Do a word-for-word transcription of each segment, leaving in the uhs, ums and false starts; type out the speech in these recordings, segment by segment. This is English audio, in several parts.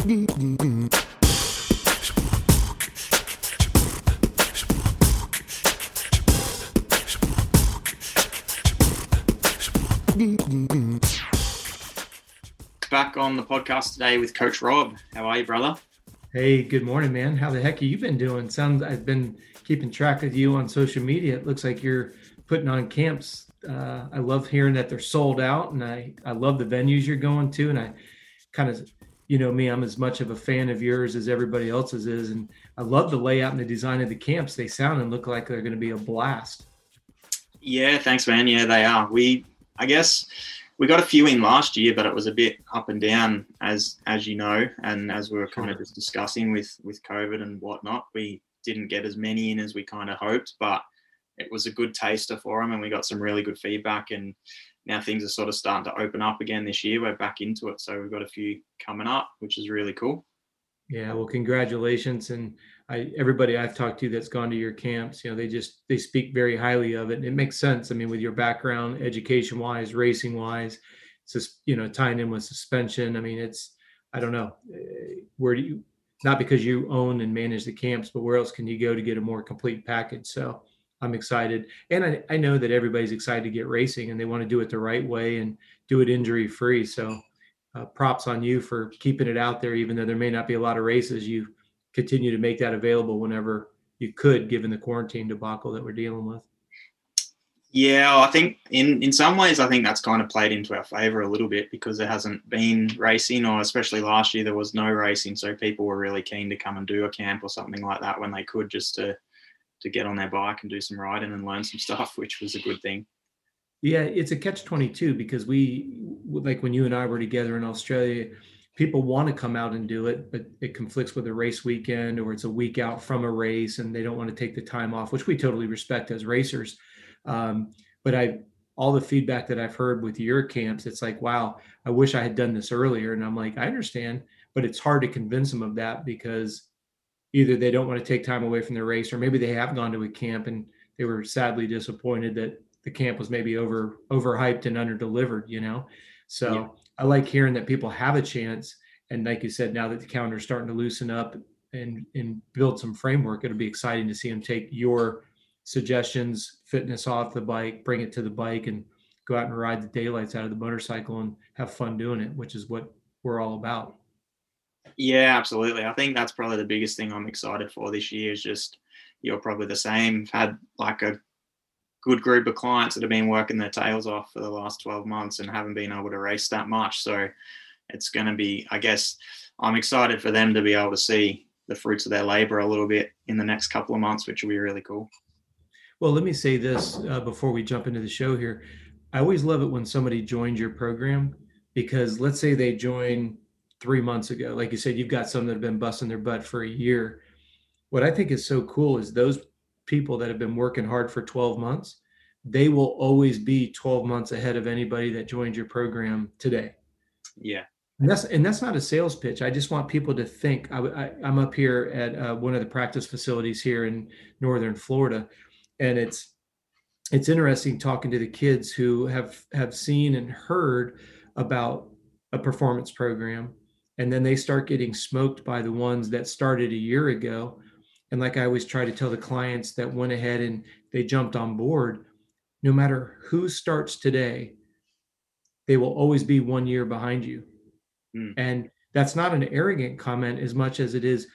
Back on the podcast today with Coach Rob. How are you, brother? Hey, good morning, man. How the heck have you been doing? Sounds I've been keeping track of you on social media. It looks like you're putting on camps. Uh, I love hearing that they're sold out, and I, I love the venues you're going to. And I kind of, you know me, I'm as much of a fan of yours as everybody else's is. And I love the layout and the design of the camps. They sound and look like they're going to be a blast. Yeah, thanks, man. Yeah, they are. We, I guess, we got a few in last year, but it was a bit up and down, as as you know, and as we were kind of just discussing with with COVID and whatnot, we didn't get as many in as we kind of hoped, but it was a good taster for them, and we got some really good feedback. And now things are sort of starting to open up again this year. We're back into it, so we've got a few coming up, which is really cool. Yeah, well, congratulations. And I, everybody I've talked to that's gone to your camps, you know, they just, they speak very highly of it. And it makes sense. I mean, with your background, education wise, racing wise, just, you know, tying in with suspension. I mean, it's, I don't know, where do you, not because you own and manage the camps, but where else can you go to get a more complete package? So I'm excited. And I, I know that everybody's excited to get racing and they want to do it the right way and do it injury free. So Uh, props on you for keeping it out there, even though there may not be a lot of races. You continue to make that available whenever you could, given the quarantine debacle that we're dealing with. Yeah, I think in, in some ways, I think that's kind of played into our favor a little bit because there hasn't been racing, or especially last year, there was no racing. So people were really keen to come and do a camp or something like that when they could, just to, to get on their bike and do some riding and learn some stuff, which was a good thing. Yeah, it's a catch twenty-two because we, like when you and I were together in Australia, people want to come out and do it, but it conflicts with a race weekend or it's a week out from a race and they don't want to take the time off, which we totally respect as racers. Um, but I, all the feedback that I've heard with your camps, it's like, wow, I wish I had done this earlier. And I'm like, I understand, but it's hard to convince them of that because either they don't want to take time away from their race, or maybe they have gone to a camp and they were sadly disappointed that the camp was maybe over overhyped and underdelivered, you know? So yeah. I like hearing that people have a chance. And like you said, now that the calendar's starting to loosen up and, and build some framework, it'll be exciting to see them take your suggestions, fitness off the bike, bring it to the bike and go out and ride the daylights out of the motorcycle and have fun doing it, which is what we're all about. Yeah, absolutely. I think that's probably the biggest thing I'm excited for this year is just, you're probably the same, had like a good group of clients that have been working their tails off for the last twelve months and haven't been able to race that much. So it's going to be, I guess, I'm excited for them to be able to see the fruits of their labor a little bit in the next couple of months, which will be really cool. Well, let me say this uh, before we jump into the show here. I always love it when somebody joins your program, because let's say they join three months ago. Like you said, you've got some that have been busting their butt for a year. What I think is so cool is those people that have been working hard for twelve months, they will always be twelve months ahead of anybody that joined your program today. Yeah. And that's, and that's not a sales pitch. I just want people to think. I, I, I'm up here at uh, one of the practice facilities here in Northern Florida. And it's, it's interesting talking to the kids who have, have seen and heard about a performance program. And then they start getting smoked by the ones that started a year ago. And like I always try to tell the clients that went ahead and they jumped on board, no matter who starts today, they will always be one year behind you. Mm. And that's not an arrogant comment as much as it is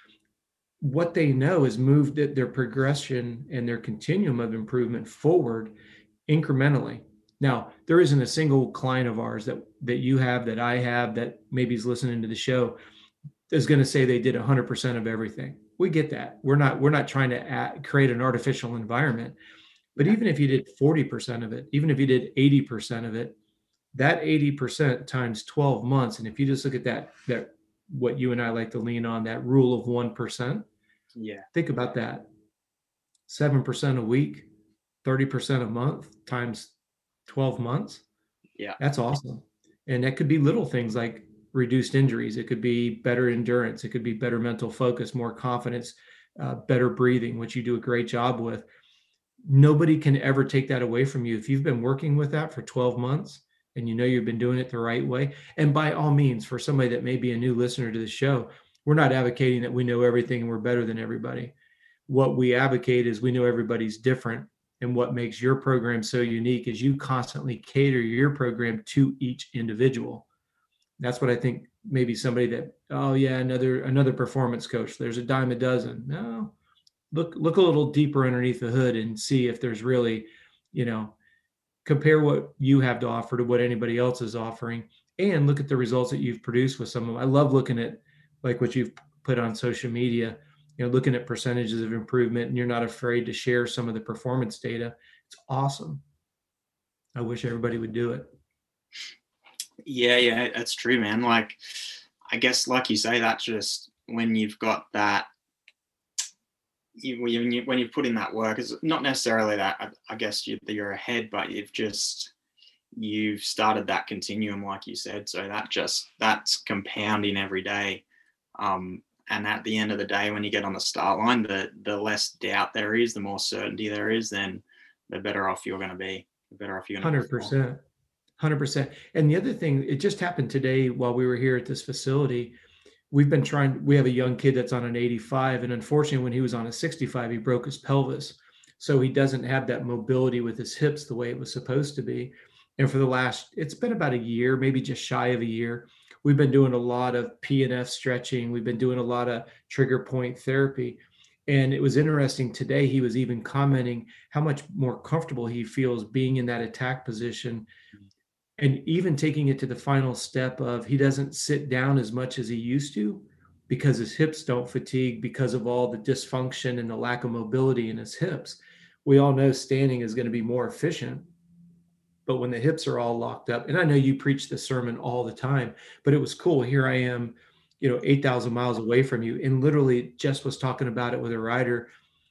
what they know is moved their progression and their continuum of improvement forward incrementally. Now, there isn't a single client of ours that, that you have, that I have, that maybe is listening to the show is going to say they did one hundred percent of everything. We get that. We're not, we're not trying to add, create an artificial environment, but even if you did forty percent of it, even if you did eighty percent of it, that eighty percent times twelve months. And if you just look at that, that what you and I like to lean on, that rule of one percent. Yeah. Think about that. seven percent a week, thirty percent a month times twelve months. Yeah. That's awesome. And that could be little things like reduced injuries. It could be better endurance. It could be better mental focus, more confidence, uh, better breathing, which you do a great job with. Nobody can ever take that away from you. If you've been working with that for twelve months, and you know you've been doing it the right way. And by all means, for somebody that may be a new listener to the show, we're not advocating that we know everything and we're better than everybody. What we advocate is we know everybody's different, and what makes your program so unique is you constantly cater your program to each individual. That's what I think. Maybe somebody that, oh yeah, another another performance coach, there's a dime a dozen. No, look look a little deeper underneath the hood and see if there's really, you know, compare what you have to offer to what anybody else is offering, and look at the results that you've produced with some of them. I love looking at like what you've put on social media, you know, looking at percentages of improvement, and you're not afraid to share some of the performance data. It's awesome. I wish everybody would do it. Yeah, yeah, that's true, man. Like, I guess, like you say, that's just when you've got that, you, when, you, when you put in that work, it's not necessarily that, I, I guess, you, that you're ahead, but you've just, you've started that continuum, like you said. So that just, that's compounding every day. Um, and at the end of the day, when you get on the start line, the, the less doubt there is, the more certainty there is, then the better off you're going to be, the better off you're going to be. one hundred percent. one hundred percent. And the other thing, it just happened today while we were here at this facility. We've been trying, we have a young kid that's on an eighty-five, and unfortunately when he was on a sixty-five, he broke his pelvis. So he doesn't have that mobility with his hips the way it was supposed to be. And for the last, it's been about a year, maybe just shy of a year, we've been doing a lot of P and F stretching. We've been doing a lot of trigger point therapy. And it was interesting today, he was even commenting how much more comfortable he feels being in that attack position, and even taking it to the final step of he doesn't sit down as much as he used to because his hips don't fatigue because of all the dysfunction and the lack of mobility in his hips. We all know standing is going to be more efficient, but when the hips are all locked up, and I know you preach this sermon all the time, but it was cool. Here I am, you know, eight thousand miles away from you, and literally just was talking about it with a rider.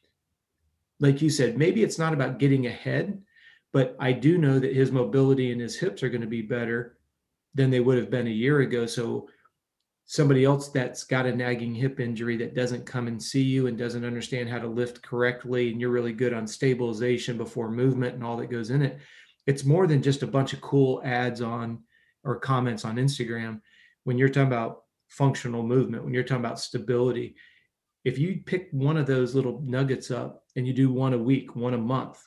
Like you said, maybe it's not about getting ahead, but I do know that his mobility and his hips are going to be better than they would have been a year ago. So somebody else that's got a nagging hip injury that doesn't come and see you and doesn't understand how to lift correctly, and you're really good on stabilization before movement and all that goes in it. It's more than just a bunch of cool ads on or comments on Instagram. When you're talking about functional movement, when you're talking about stability, if you pick one of those little nuggets up and you do one a week, one a month,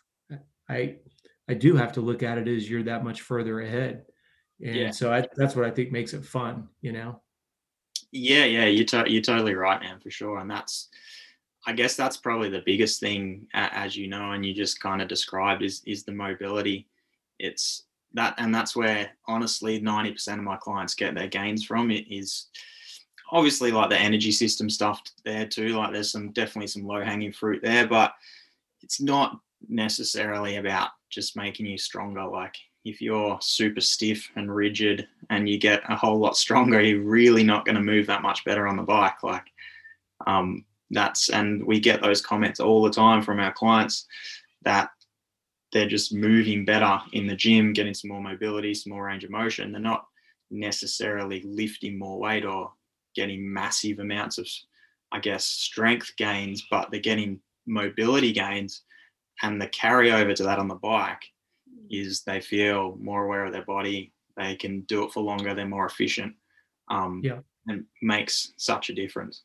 I I do have to look at it as you're that much further ahead. And yeah. so I, that's what I think makes it fun, you know? Yeah, yeah, you're, to- you're totally right, man, for sure. And that's, I guess that's probably the biggest thing, as you know, and you just kind of described, is is the mobility. It's that, and that's where honestly ninety percent of my clients get their gains from. It is obviously like the energy system stuff there too. Like there's some definitely some low hanging fruit there, but it's not necessarily about just making you stronger. Like if you're super stiff and rigid and you get a whole lot stronger, you're really not going to move that much better on the bike. Like um, that's, and we get those comments all the time from our clients that they're just moving better in the gym, getting some more mobility, some more range of motion. They're not necessarily lifting more weight or getting massive amounts of, I guess, strength gains, but they're getting mobility gains. And the carryover to that on the bike is they feel more aware of their body. They can do it for longer. They're more efficient. Um, yeah. And makes such a difference.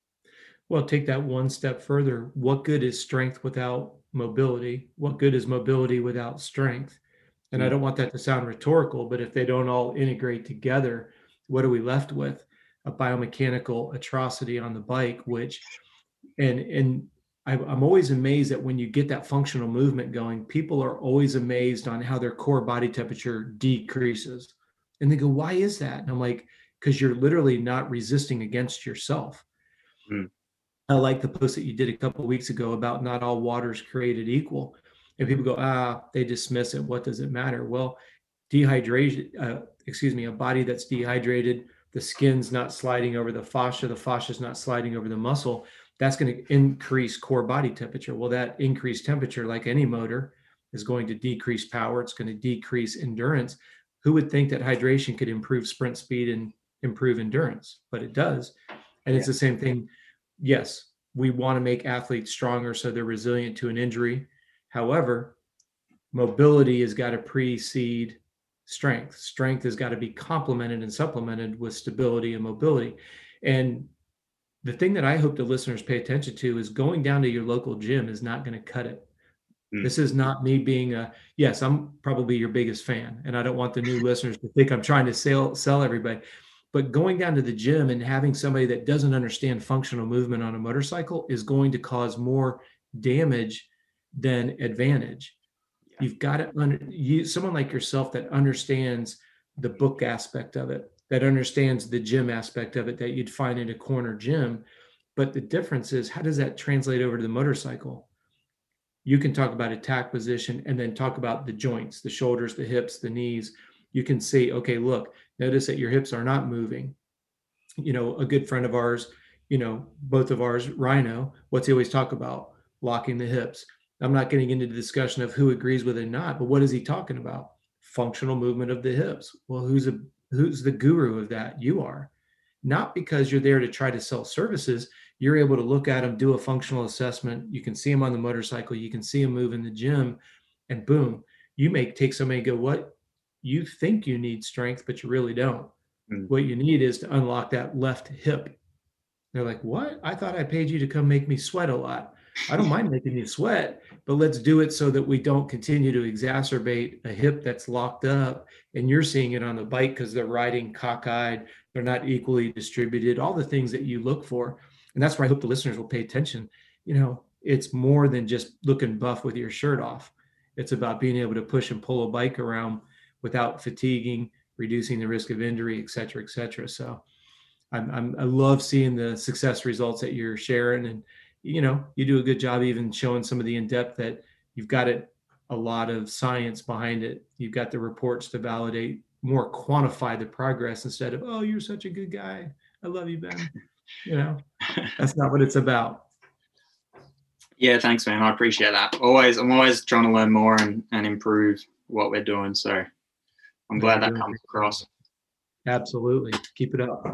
Well, take that one step further. What good is strength without mobility? What good is mobility without strength? And mm. I don't want that to sound rhetorical, but if they don't all integrate together, what are we left with? A biomechanical atrocity on the bike, which, and, and, I'm always amazed that when you get that functional movement going, people are always amazed on how their core body temperature decreases. And they go, why is that? And I'm like, because you're literally not resisting against yourself. Mm. I like the post that you did a couple of weeks ago about not all water is created equal. And people go, ah, they dismiss it. What does it matter? Well, dehydration, uh, excuse me, a body that's dehydrated, the skin's not sliding over the fascia, the fascia is not sliding over the muscle. That's going to increase core body temperature. Well, that increased temperature, like any motor, is going to decrease power. It's going to decrease endurance. Who would think that hydration could improve sprint speed and improve endurance? But it does. And yeah. It's the same thing. Yes, we want to make athletes stronger so they're resilient to an injury. However, mobility has got to precede strength. Strength has got to be complemented and supplemented with stability and mobility. And the thing that I hope the listeners pay attention to is going down to your local gym is not going to cut it. Mm. This is not me being a, yes, I'm probably your biggest fan, and I don't want the new listeners to think I'm trying to sell, sell everybody. But going down to the gym and having somebody that doesn't understand functional movement on a motorcycle is going to cause more damage than advantage. Yeah. You've got to, under, you, someone like yourself that understands the book aspect of it, that understands the gym aspect of it that you'd find in a corner gym. But the difference is, how does that translate over to the motorcycle? You can talk about attack position and then talk about the joints, the shoulders, the hips, the knees. You can see, okay, look, notice that your hips are not moving. You know, a good friend of ours, you know, both of ours, Rhino, what's he always talk about? Locking the hips. I'm not getting into the discussion of who agrees with it or not, but what is he talking about? Functional movement of the hips. Well, who's a who's the guru of that? You are. Not because you're there to try to sell services. You're able to look at them, do a functional assessment. You can see them on the motorcycle. You can see them move in the gym, and boom, you may take somebody and go, what? You think you need strength, but you really don't. Mm. What you need is to unlock that left hip. They're like, what? I thought I paid you to come make me sweat a lot. I don't mind making you sweat, but let's do it so that we don't continue to exacerbate a hip that's locked up. And you're seeing it on the bike because they're riding cockeyed. They're not equally distributed, all the things that you look for. And that's where I hope the listeners will pay attention. You know, it's more than just looking buff with your shirt off. It's about being able to push and pull a bike around without fatiguing, reducing the risk of injury, et cetera, et cetera. So I'm, I'm, I love seeing the success results that you're sharing. And, you know, you do a good job even showing some of the in-depth that you've got it, a lot of science behind it. You've got the reports to validate, more quantify the progress instead of, oh, you're such a good guy. I love you, Ben. You know, that's not what it's about. Yeah, thanks, man. I appreciate that. Always, I'm always trying to learn more and, and improve what we're doing. So I'm glad that comes across. Absolutely. Keep it up.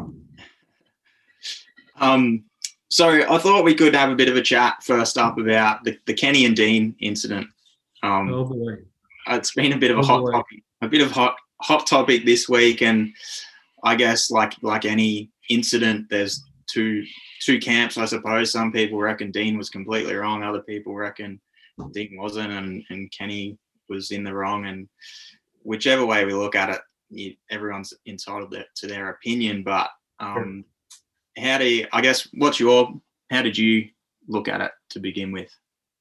Um, so I thought we could have a bit of a chat first up about the, the Kenny and Dean incident. Um, oh boy. It's been a bit of a oh hot boy. topic, a bit of hot hot topic this week, and I guess like like any incident, there's two two camps, I suppose. Some people reckon Dean was completely wrong. Other people reckon Dean wasn't, and, and Kenny was in the wrong. And whichever way we look at it, you, everyone's entitled to their opinion. But um, sure. how do you, I guess, what's your, how did you look at it to begin with?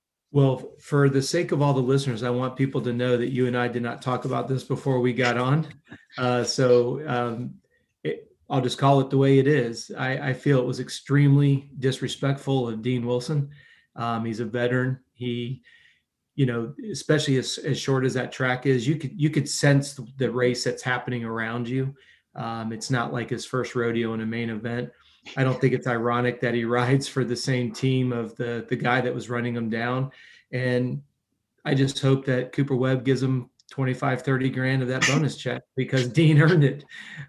Well, for the sake of all the listeners, I want people to know that you and I did not talk about this before we got on. Uh, so um, it, I'll just call it the way it is. I, I feel it was extremely disrespectful of Dean Wilson. Um, he's a veteran. He, you know, especially as, as short as that track is, you could you could sense the, the race that's happening around you. Um, it's not like his first rodeo in a main event. I don't think it's ironic that he rides for the same team of the the guy that was running him down. And I just hope that Cooper Webb gives him twenty-five, thirty grand of that bonus check because Dean earned it.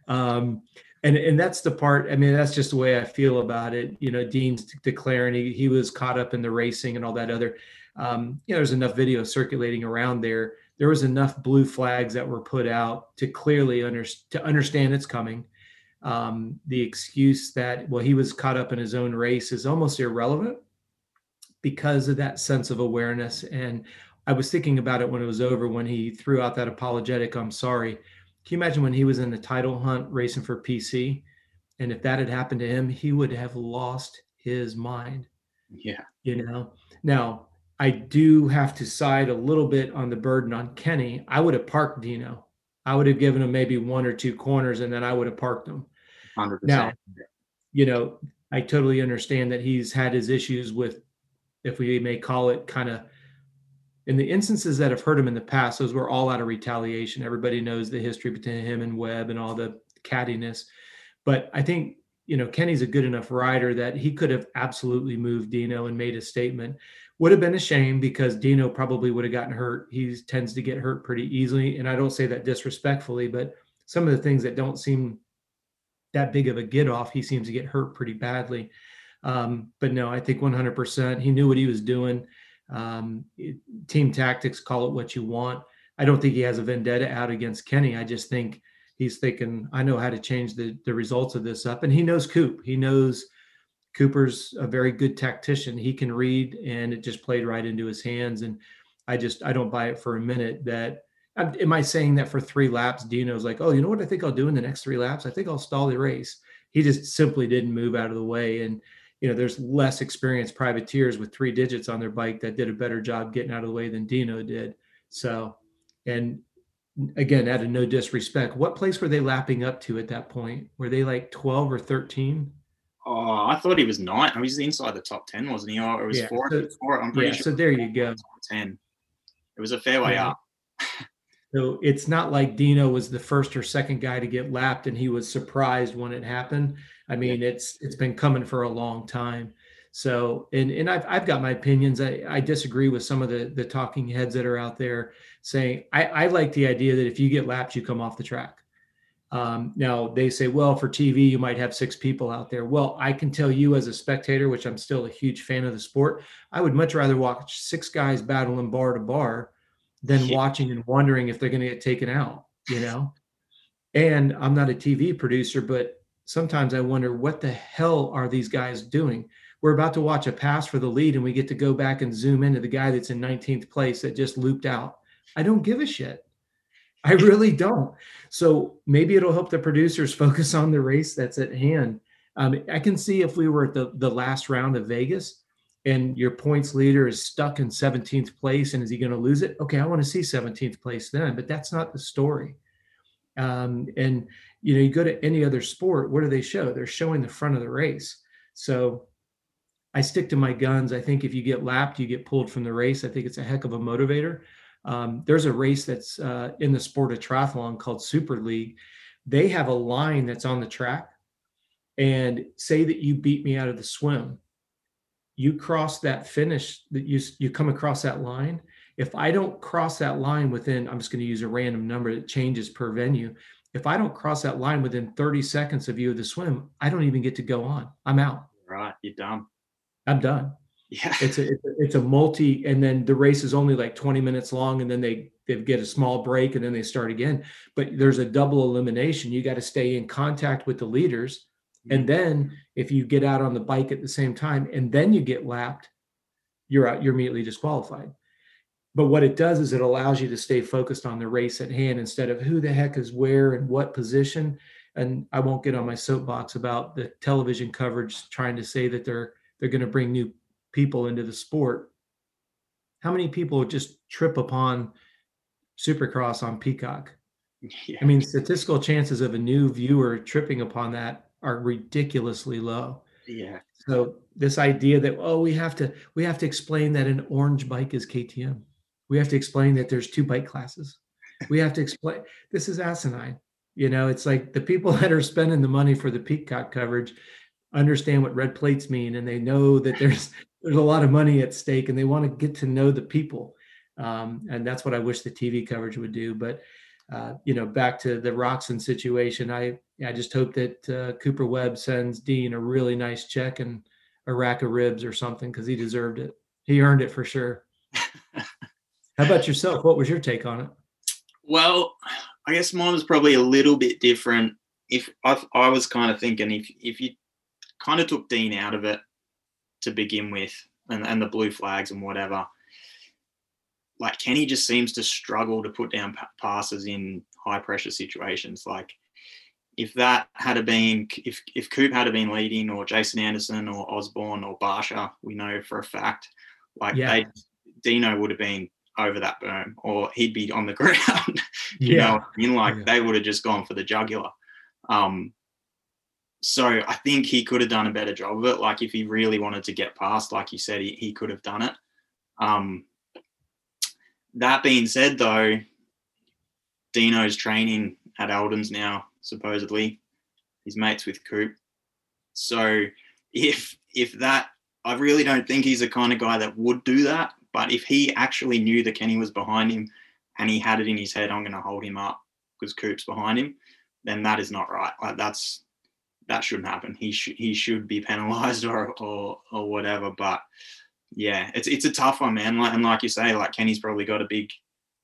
Um, and, and that's the part, I mean, that's just the way I feel about it. You know, Dean's declaring he, he was caught up in the racing and all that other, um, you know, there's enough video circulating around there. There was enough blue flags that were put out to clearly under, to understand it's coming. Um, the excuse that, well, he was caught up in his own race is almost irrelevant because of that sense of awareness. And I was thinking about it when it was over, when he threw out that apologetic, I'm sorry. Can you imagine when he was in the title hunt racing for P C? And if that had happened to him, he would have lost his mind. Yeah. You know, now I do have to side a little bit on the burden on Kenny. I would have parked Dino. I would have given him maybe one or two corners and then I would have parked him. one hundred percent. Now, you know, I totally understand that he's had his issues with, if we may call it, kind of, in the instances that have hurt him in the past, those were all out of retaliation. Everybody knows the history between him and Webb and all the cattiness. But I think, you know, Kenny's a good enough rider that he could have absolutely moved Dino and made a statement. Would have been a shame because Dino probably would have gotten hurt. He tends to get hurt pretty easily. And I don't say that disrespectfully, but some of the things that don't seem that big of a get off, he seems to get hurt pretty badly. Um, but no, I think one hundred percent he knew what he was doing. Um, it, team tactics, call it what you want. I don't think he has a vendetta out against Kenny. I just think he's thinking, I know how to change the, the results of this up. And he knows Coop. He knows Cooper's a very good tactician. He can read, and it just played right into his hands. And I just, I don't buy it for a minute that, am I saying that for three laps, Dino's like, oh, you know what I think I'll do in the next three laps? I think I'll stall the race. He just simply didn't move out of the way. And, you know, there's less experienced privateers with three digits on their bike that did a better job getting out of the way than Dino did. So, and again, out of no disrespect, what place were they lapping up to at that point? Were they like twelve or thirteen? Oh, I thought he was nine. He was inside the top ten, wasn't he? Or it was yeah, four. So, four I'm pretty yeah, sure. So there you go. ten. It was a fair way yeah. up. So it's not like Dino was the first or second guy to get lapped and he was surprised when it happened. I mean, yeah. it's it's been coming for a long time. So, and and I've I've got my opinions. I, I disagree with some of the the talking heads that are out there saying I, I like the idea that if you get lapped, you come off the track. Um, now they say, well, for T V, you might have six people out there. Well, I can tell you as a spectator, which I'm still a huge fan of the sport, I would much rather watch six guys battling bar to bar than yeah. watching and wondering if they're going to get taken out, you know? And I'm not a T V producer, but sometimes I wonder what the hell are these guys doing? We're about to watch a pass for the lead and we get to go back and zoom into the guy that's in nineteenth place that just looped out. I don't give a shit. I really don't. So maybe it'll help the producers focus on the race that's at hand. Um, I can see if we were at the, the last round of Vegas and your points leader is stuck in seventeenth place and is he going to lose it? Okay, I want to see seventeenth place then, but that's not the story. Um, and, you know, you go to any other sport, what do they show? They're showing the front of the race. So I stick to my guns. I think if you get lapped, you get pulled from the race. I think it's a heck of a motivator. Um, there's a race that's uh, in the sport of triathlon called Super League. They have a line that's on the track, and say that you beat me out of the swim. You cross that finish, that you you come across that line. If I don't cross that line within, I'm just going to use a random number that changes per venue. If I don't cross that line within thirty seconds of you of the swim, I don't even get to go on. I'm out. Right, you're done. I'm done. Yeah, it's a it's a, it's a multi, and then the race is only like twenty minutes long, and then they they get a small break, and then they start again. But there's a double elimination. You got to stay in contact with the leaders, mm-hmm. and then if you get out on the bike at the same time, and then you get lapped, you're out. You're immediately disqualified. But what it does is it allows you to stay focused on the race at hand instead of who the heck is where and what position. And I won't get on my soapbox about the television coverage trying to say that they're they're going to bring new people into the sport. How many people just trip upon Supercross on Peacock? Yeah. I mean, statistical chances of a new viewer tripping upon that are ridiculously low. Yeah. So this idea that, oh, we have to we have to explain that an orange bike is K T M. We have to explain that there's two bike classes. We have to explain this is asinine. You know, it's like the people that are spending the money for the Peacock coverage understand what red plates mean, and they know that there's there's a lot of money at stake, and they want to get to know the people, um, and that's what I wish the T V coverage would do. But uh, you know, back to the Roczen situation, I I just hope that uh, Cooper Webb sends Dean a really nice check and a rack of ribs or something, because he deserved it. He earned it for sure. How about yourself? What was your take on it? Well, I guess mine was probably a little bit different. If I, I was kind of thinking if if you kind of took Dean out of it to begin with, and, and the blue flags and whatever, like Kenny just seems to struggle to put down pa- passes in high pressure situations. Like if that had been, if if Coop had been leading, or Jason Anderson or Osborne or Barsha, we know for a fact, like yeah. they, Dino would have been over that berm, or he'd be on the ground. you yeah. know what I mean? Like yeah. they would have just gone for the jugular. Um, so I think he could have done a better job of it. Like if he really wanted to get past, like you said, he, he could have done it. Um, that being said, though, Dino's training at Eldon's now, supposedly. He's mates with Coop. So if if that, I really don't think he's the kind of guy that would do that. But if he actually knew that Kenny was behind him and he had it in his head, I'm going to hold him up because Coop's behind him, then that is not right. Like that's that shouldn't happen. He should he should be penalised or or or whatever. But yeah, it's it's a tough one, man. Like, and like you say, like Kenny's probably got a big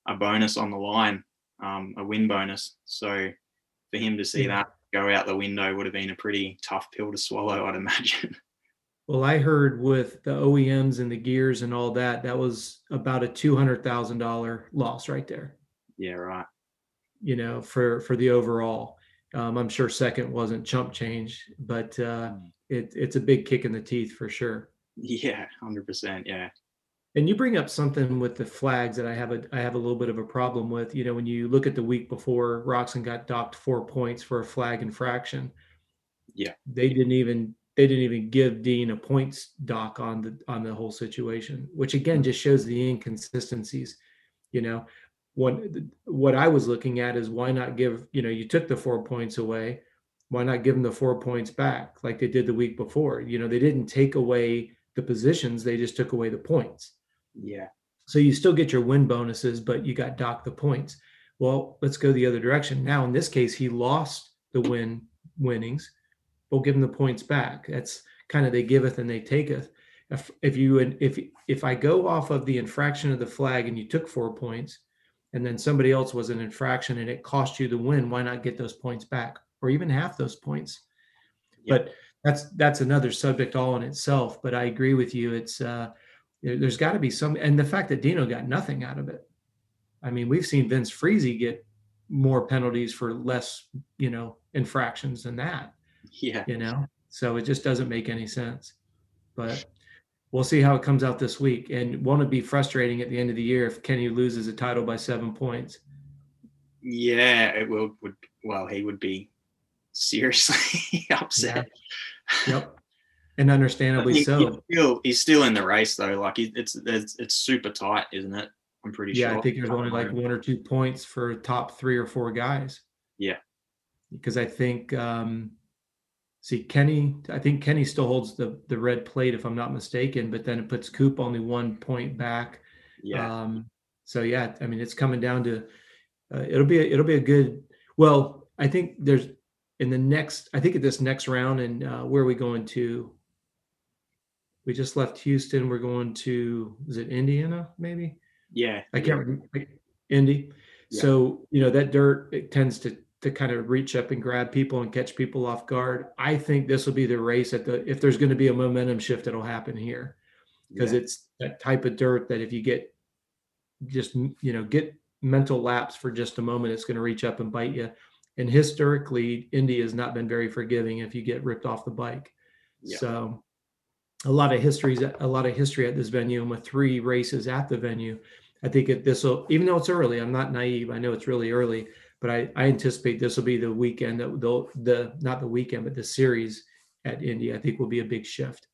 a bonus on the line, um, a win bonus. So for him to see Yeah. that go out the window would have been a pretty tough pill to swallow, I'd imagine. Well, I heard with the O E Ms and the gears and all that, that was about a two hundred thousand dollars loss right there. Yeah, right. You know, for for the overall. Um, I'm sure second wasn't chump change, but uh, Mm. it, it's a big kick in the teeth for sure. Yeah, one hundred percent. Yeah. And you bring up something with the flags that I have a I have a little bit of a problem with. You know, when you look at the week before, Roxon got docked four points for a flag infraction. Yeah. They didn't even they didn't even give Dean a points dock on the on the whole situation, which again just shows the inconsistencies. You know, what what I was looking at is why not give, you know, you took the four points away, why not give them the four points back like they did the week before? You know, they didn't take away the positions, they just took away the points. Yeah. So you still get your win bonuses, but you got docked the points. Well, let's go the other direction. Now, in this case, he lost the win winnings. We'll give him the points back. That's kind of they giveth and they taketh. If, if you if if I go off of the infraction of the flag and you took four points, and then somebody else was an infraction and it cost you the win, why not get those points back or even half those points? Yeah. But that's that's another subject all in itself. But I agree with you. It's uh, there, there's got to be some, and the fact that Dino got nothing out of it. I mean, we've seen Vince Freezy get more penalties for less, you know, infractions than that. Yeah. You know, so it just doesn't make any sense. But we'll see how it comes out this week. And won't it be frustrating at the end of the year if Kenny loses a title by seven points? Yeah, it will. Would well, he would be seriously upset. Yeah. Yep. And understandably He, so. he's still he's still in the race though. Like he, it's it's it's super tight, isn't it? I'm pretty yeah, sure. I think there's only like one or two points for top three or four guys. Yeah. Because I think um see Kenny, I think Kenny still holds the the red plate if I'm not mistaken, but then it puts Coop only one point back. Yeah. Um so yeah, I mean it's coming down to uh, it'll be a, it'll be a good, well, I think there's in the next, I think at this next round, and uh, where are we going to? We just left Houston. We're going to, is it Indiana maybe? Yeah. I can't yeah. remember. Indy. Yeah. So, you know, that dirt, it tends to to kind of reach up and grab people and catch people off guard. I think this will be the race at the, if there's going to be a momentum shift, that'll happen here because Yeah. it's that type of dirt that if you get just, you know, get mental lapse for just a moment, it's going to reach up and bite you. And historically, Indy has not been very forgiving if you get ripped off the bike. Yeah. So a lot of histories, a lot of history at this venue, and with three races at the venue, I think it, this will, even though it's early, I'm not naive. I know it's really early, but I, I anticipate this will be the weekend that they'll, the, not the weekend, but the series at Indy, I think will be a big shift.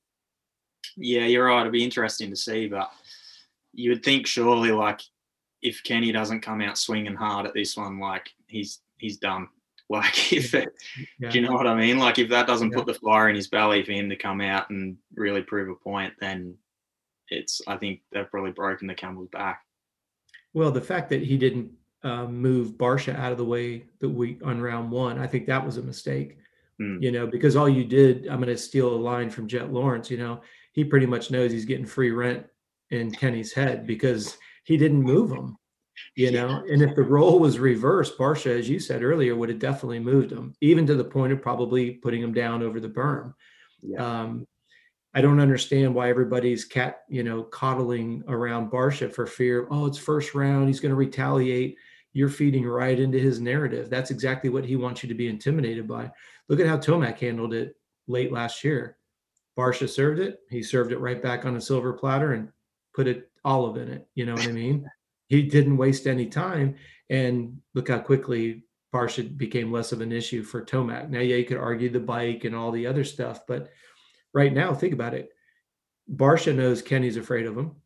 Yeah, you're right. It'll be interesting to see, but you would think surely, like, if Kenny doesn't come out swinging hard at this one, like he's he's done. Like, if it, Yeah. do you know what I mean? Like, if that doesn't Yeah. put the fire in his belly for him to come out and really prove a point, then it's, I think they've probably broken the camel's back. Well, the fact that he didn't uh, move Barcia out of the way the week on round one, I think that was a mistake. Mm. You know, because all you did, I'm going to steal a line from Jet Lawrence. You know, he pretty much knows he's getting free rent in Kenny's head because he didn't move him. You Yeah. know, and if the role was reversed, Barcia, as you said earlier, would have definitely moved him, even to the point of probably putting him down over the berm. Yeah. Um, I don't understand why everybody's cat, you know, coddling around Barcia for fear. Oh, it's first round. He's going to retaliate. You're feeding right into his narrative. That's exactly what he wants you to be intimidated by. Look at how Tomac handled it late last year. Barcia served it. He served it right back on a silver platter and put it olive in it. You know what I mean? He didn't waste any time. And look how quickly Barcia became less of an issue for Tomac. Now, yeah, you could argue the bike and all the other stuff, but right now, think about it. Barcia knows Kenny's afraid of him.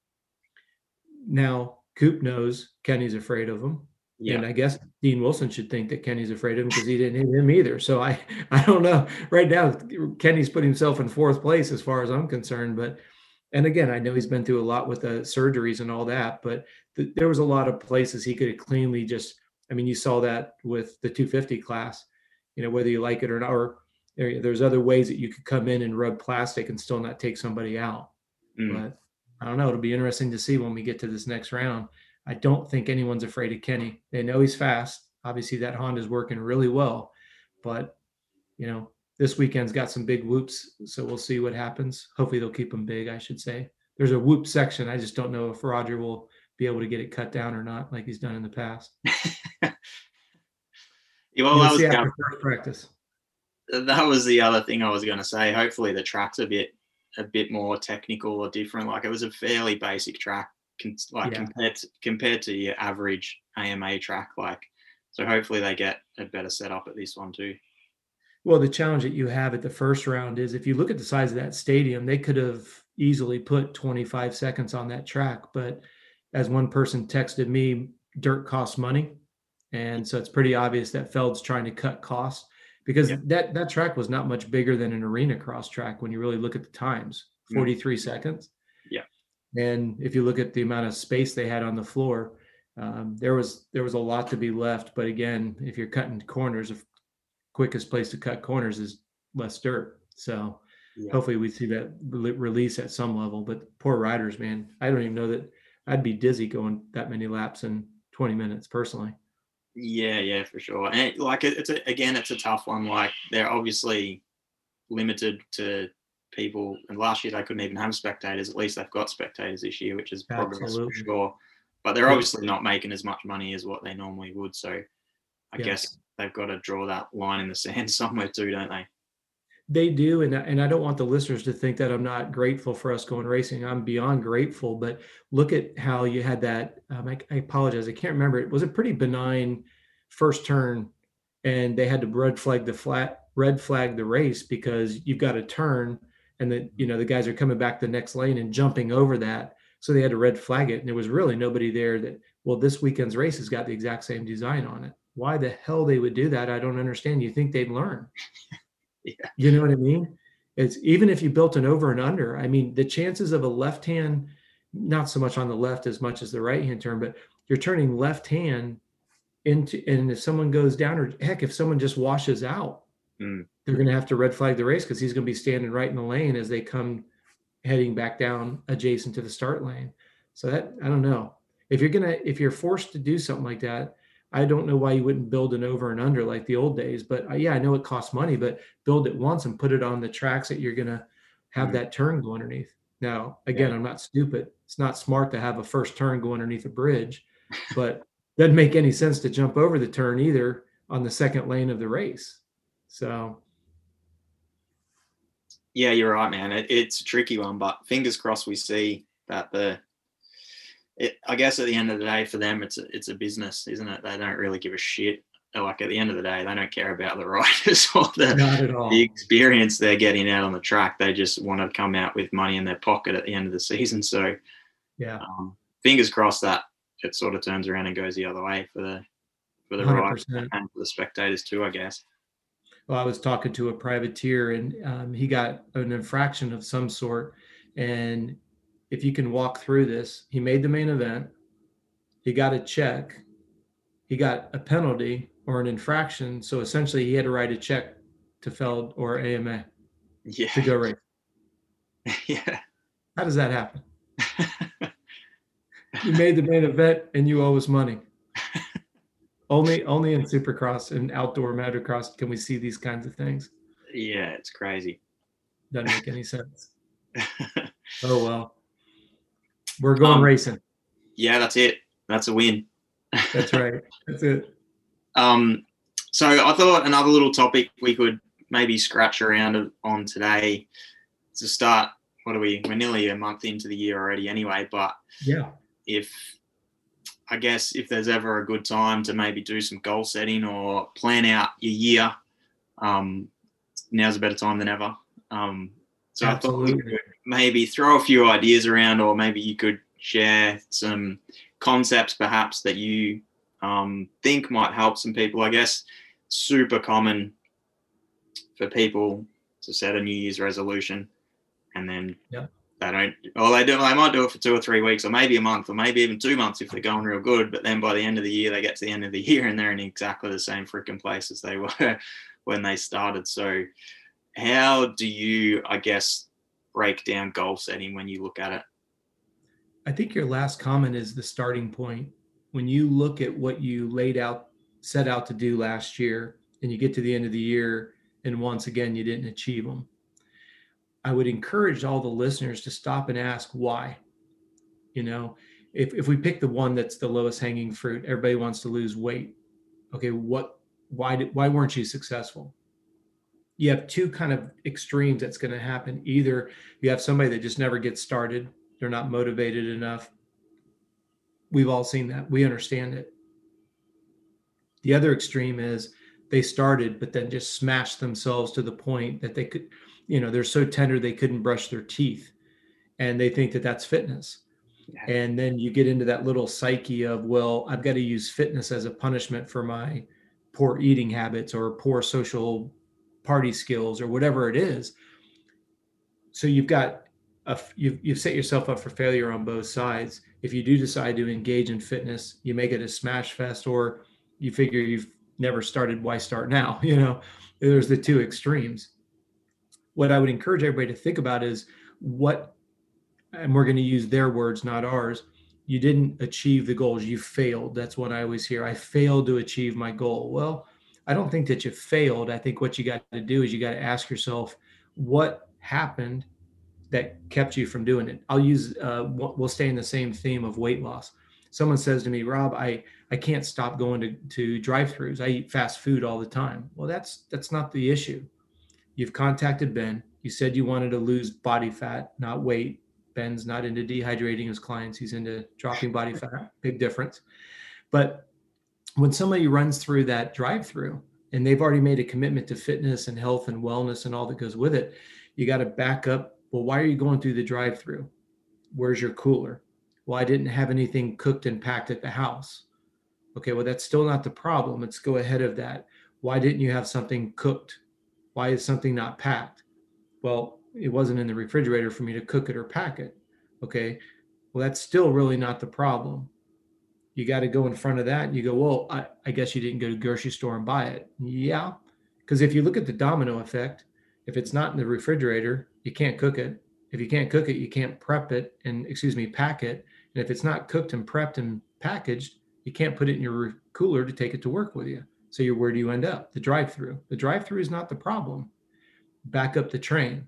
Now, Coop knows Kenny's afraid of him. Yeah. And I guess Dean Wilson should think that Kenny's afraid of him because he didn't hit him either. So I, I don't know. Right now, Kenny's put himself in fourth place as far as I'm concerned. But, and again, I know he's been through a lot with the surgeries and all that, but th- there was a lot of places he could have cleanly just, I mean, you saw that with the two fifty class, you know, whether you like it or not, or there, there's other ways that you could come in and rub plastic and still not take somebody out. Mm. But I don't know. It'll be interesting to see when we get to this next round. I don't think anyone's afraid of Kenny. They know he's fast. Obviously, that Honda's working really well, but you know, this weekend's got some big whoops, so we'll see what happens. Hopefully, they'll keep them big, I should say. There's a whoop section. I just don't know if Roger will be able to get it cut down or not, like he's done in the past. yeah, well, You'll that was see the after other, first practice. that was the other thing I was going to say. Hopefully, the track's a bit a bit more technical or different. Like it was a fairly basic track, like yeah. compared to, compared to your average A M A track. Like, so hopefully they get a better setup at this one too. Well, the challenge that you have at the first round is if you look at the size of that stadium, they could have easily put twenty-five seconds on that track. But as one person texted me, dirt costs money. And so it's pretty obvious that Feld's trying to cut costs because yeah. that, that track was not much bigger than an arena cross track when you really look at the times, forty-three mm. seconds. Yeah. And if you look at the amount of space they had on the floor, um, there was there was a lot to be left. But again, if you're cutting corners, the quickest place to cut corners is less dirt. So yeah. hopefully we see that re- release at some level. But poor riders, man, I don't even know that I'd be dizzy going that many laps in twenty minutes personally. Yeah, yeah, for sure. And it, like it's a, again, it's a tough one. Like they're obviously limited to people, and last year they couldn't even have spectators. At least they've got spectators this year, which is progress Absolutely. for sure. But they're obviously not making as much money as what they normally would. So I yeah. guess they've got to draw that line in the sand somewhere too, don't they? They do, and and I don't want the listeners to think that I'm not grateful for us going racing. I'm beyond grateful, but look at how you had that. Um, I, I apologize, I can't remember. It was a pretty benign first turn, and they had to red flag the flat red flag the race because you've got a turn, and the you know the guys are coming back the next lane and jumping over that, so they had to red flag it, and there was really nobody there. That well, this weekend's race has got the exact same design on it. Why the hell they would do that? I don't understand. You think they'd learn? Yeah. You know what I mean? It's even if you built an over and under, I mean, the chances of a left hand, not so much on the left as much as the right hand turn, but you're turning left hand into, and if someone goes down, or heck, if someone just washes out, mm. they're going to have to red flag the race because he's going to be standing right in the lane as they come heading back down adjacent to the start lane. So that, I don't know. If you're going to, if you're forced to do something like that, I don't know why you wouldn't build an over and under like the old days, but uh, yeah, I know it costs money, but build it once and put it on the tracks that you're going to have mm-hmm. that turn go underneath. Now, again, yeah. I'm not stupid. It's not smart to have a first turn go underneath a bridge, but doesn't make any sense to jump over the turn either on the second lane of the race. So. Yeah, you're right, man. It, it's a tricky one, but fingers crossed we see that the, It, I guess at the end of the day, for them, it's a, it's a business, isn't it? They don't really give a shit. Like at the end of the day, they don't care about the riders or the, the experience they're getting out on the track. They just want to come out with money in their pocket at the end of the season. So, yeah, um, fingers crossed that it sort of turns around and goes the other way for the for the riders and for the spectators too, I guess. Well, I was talking to a privateer, and um, he got an infraction of some sort, and if you can walk through this, he made the main event, he got a check, he got a penalty or an infraction. So essentially he had to write a check to Feld or A M A yeah. to go race. Yeah. How does that happen? You made the main event and you owe us money. only, only in Supercross and outdoor motocross can we see these kinds of things. Yeah, it's crazy. Doesn't make any sense. Oh, well. We're going um, racing. Yeah, that's it. That's a win. That's right. That's it. Um, so I thought another little topic we could maybe scratch around on today to start. What are we? We're nearly a month into the year already anyway, but yeah, if I guess if there's ever a good time to maybe do some goal setting or plan out your year, um, now's a better time than ever. Um, so Absolutely. I thought we could maybe throw a few ideas around, or maybe you could share some concepts perhaps that you um, think might help some people. I guess super common for people to set a New Year's resolution and then yeah. they don't, or they do, they might do it for two or three weeks or maybe a month or maybe even two months if they're going real good. But then by the end of the year, they get to the end of the year and they're in exactly the same freaking place as they were when they started. So how do you, I guess, break down goal setting when you look at it? I think your last comment is the starting point. When you look at what you laid out, set out to do last year, and you get to the end of the year, and once again, you didn't achieve them. I would encourage all the listeners to stop and ask why. You know, if, if we pick the one that's the lowest hanging fruit, everybody wants to lose weight. Okay, what, why did, why weren't you successful? You have two kind of extremes that's going to happen. Either you have somebody that just never gets started, they're not motivated enough. We've all seen that. We understand it. The other extreme is they started, but then just smashed themselves to the point that they could, you know, they're so tender they couldn't brush their teeth, and they think that that's fitness. Yeah. And then you get into that little psyche of, well, I've got to use fitness as a punishment for my poor eating habits or poor social party skills or whatever it is. So you've got a, you've, you've set yourself up for failure on both sides. If you do decide to engage in fitness, you make it a smash fest, or you figure you've never started, why start now? You know, there's the two extremes. What I would encourage everybody to think about is what, and we're going to use their words, not ours. You didn't achieve the goals. You failed. That's what I always hear. I failed to achieve my goal. Well, I don't think that you failed. I think what you got to do is you got to ask yourself, what happened that kept you from doing it? I'll use, uh, we'll stay in the same theme of weight loss. Someone says to me, Rob, I, I can't stop going to, to drive-thrus. I eat fast food all the time. Well, that's, that's not the issue. You've contacted Ben. You said you wanted to lose body fat, not weight. Ben's not into dehydrating his clients. He's into dropping body fat. Big difference. But when somebody runs through that drive-through and they've already made a commitment to fitness and health and wellness and all that goes with it, you got to back up. Well, why are you going through the drive-through? Where's your cooler? Well, I didn't have anything cooked and packed at the house. Okay, well, that's still not the problem. Let's go ahead of that. Why didn't you have something cooked? Why is something not packed? Well, it wasn't in the refrigerator for me to cook it or pack it. Okay, well, that's still really not the problem. You got to go in front of that and you go, well, I, I guess you didn't go to the grocery store and buy it. Yeah, because if you look at the domino effect, if it's not in the refrigerator, you can't cook it. If you can't cook it, you can't prep it and, excuse me, pack it. And if it's not cooked and prepped and packaged, you can't put it in your cooler to take it to work with you. So you're, where do you end up? The drive-through. The drive-through is not the problem. Back up the train.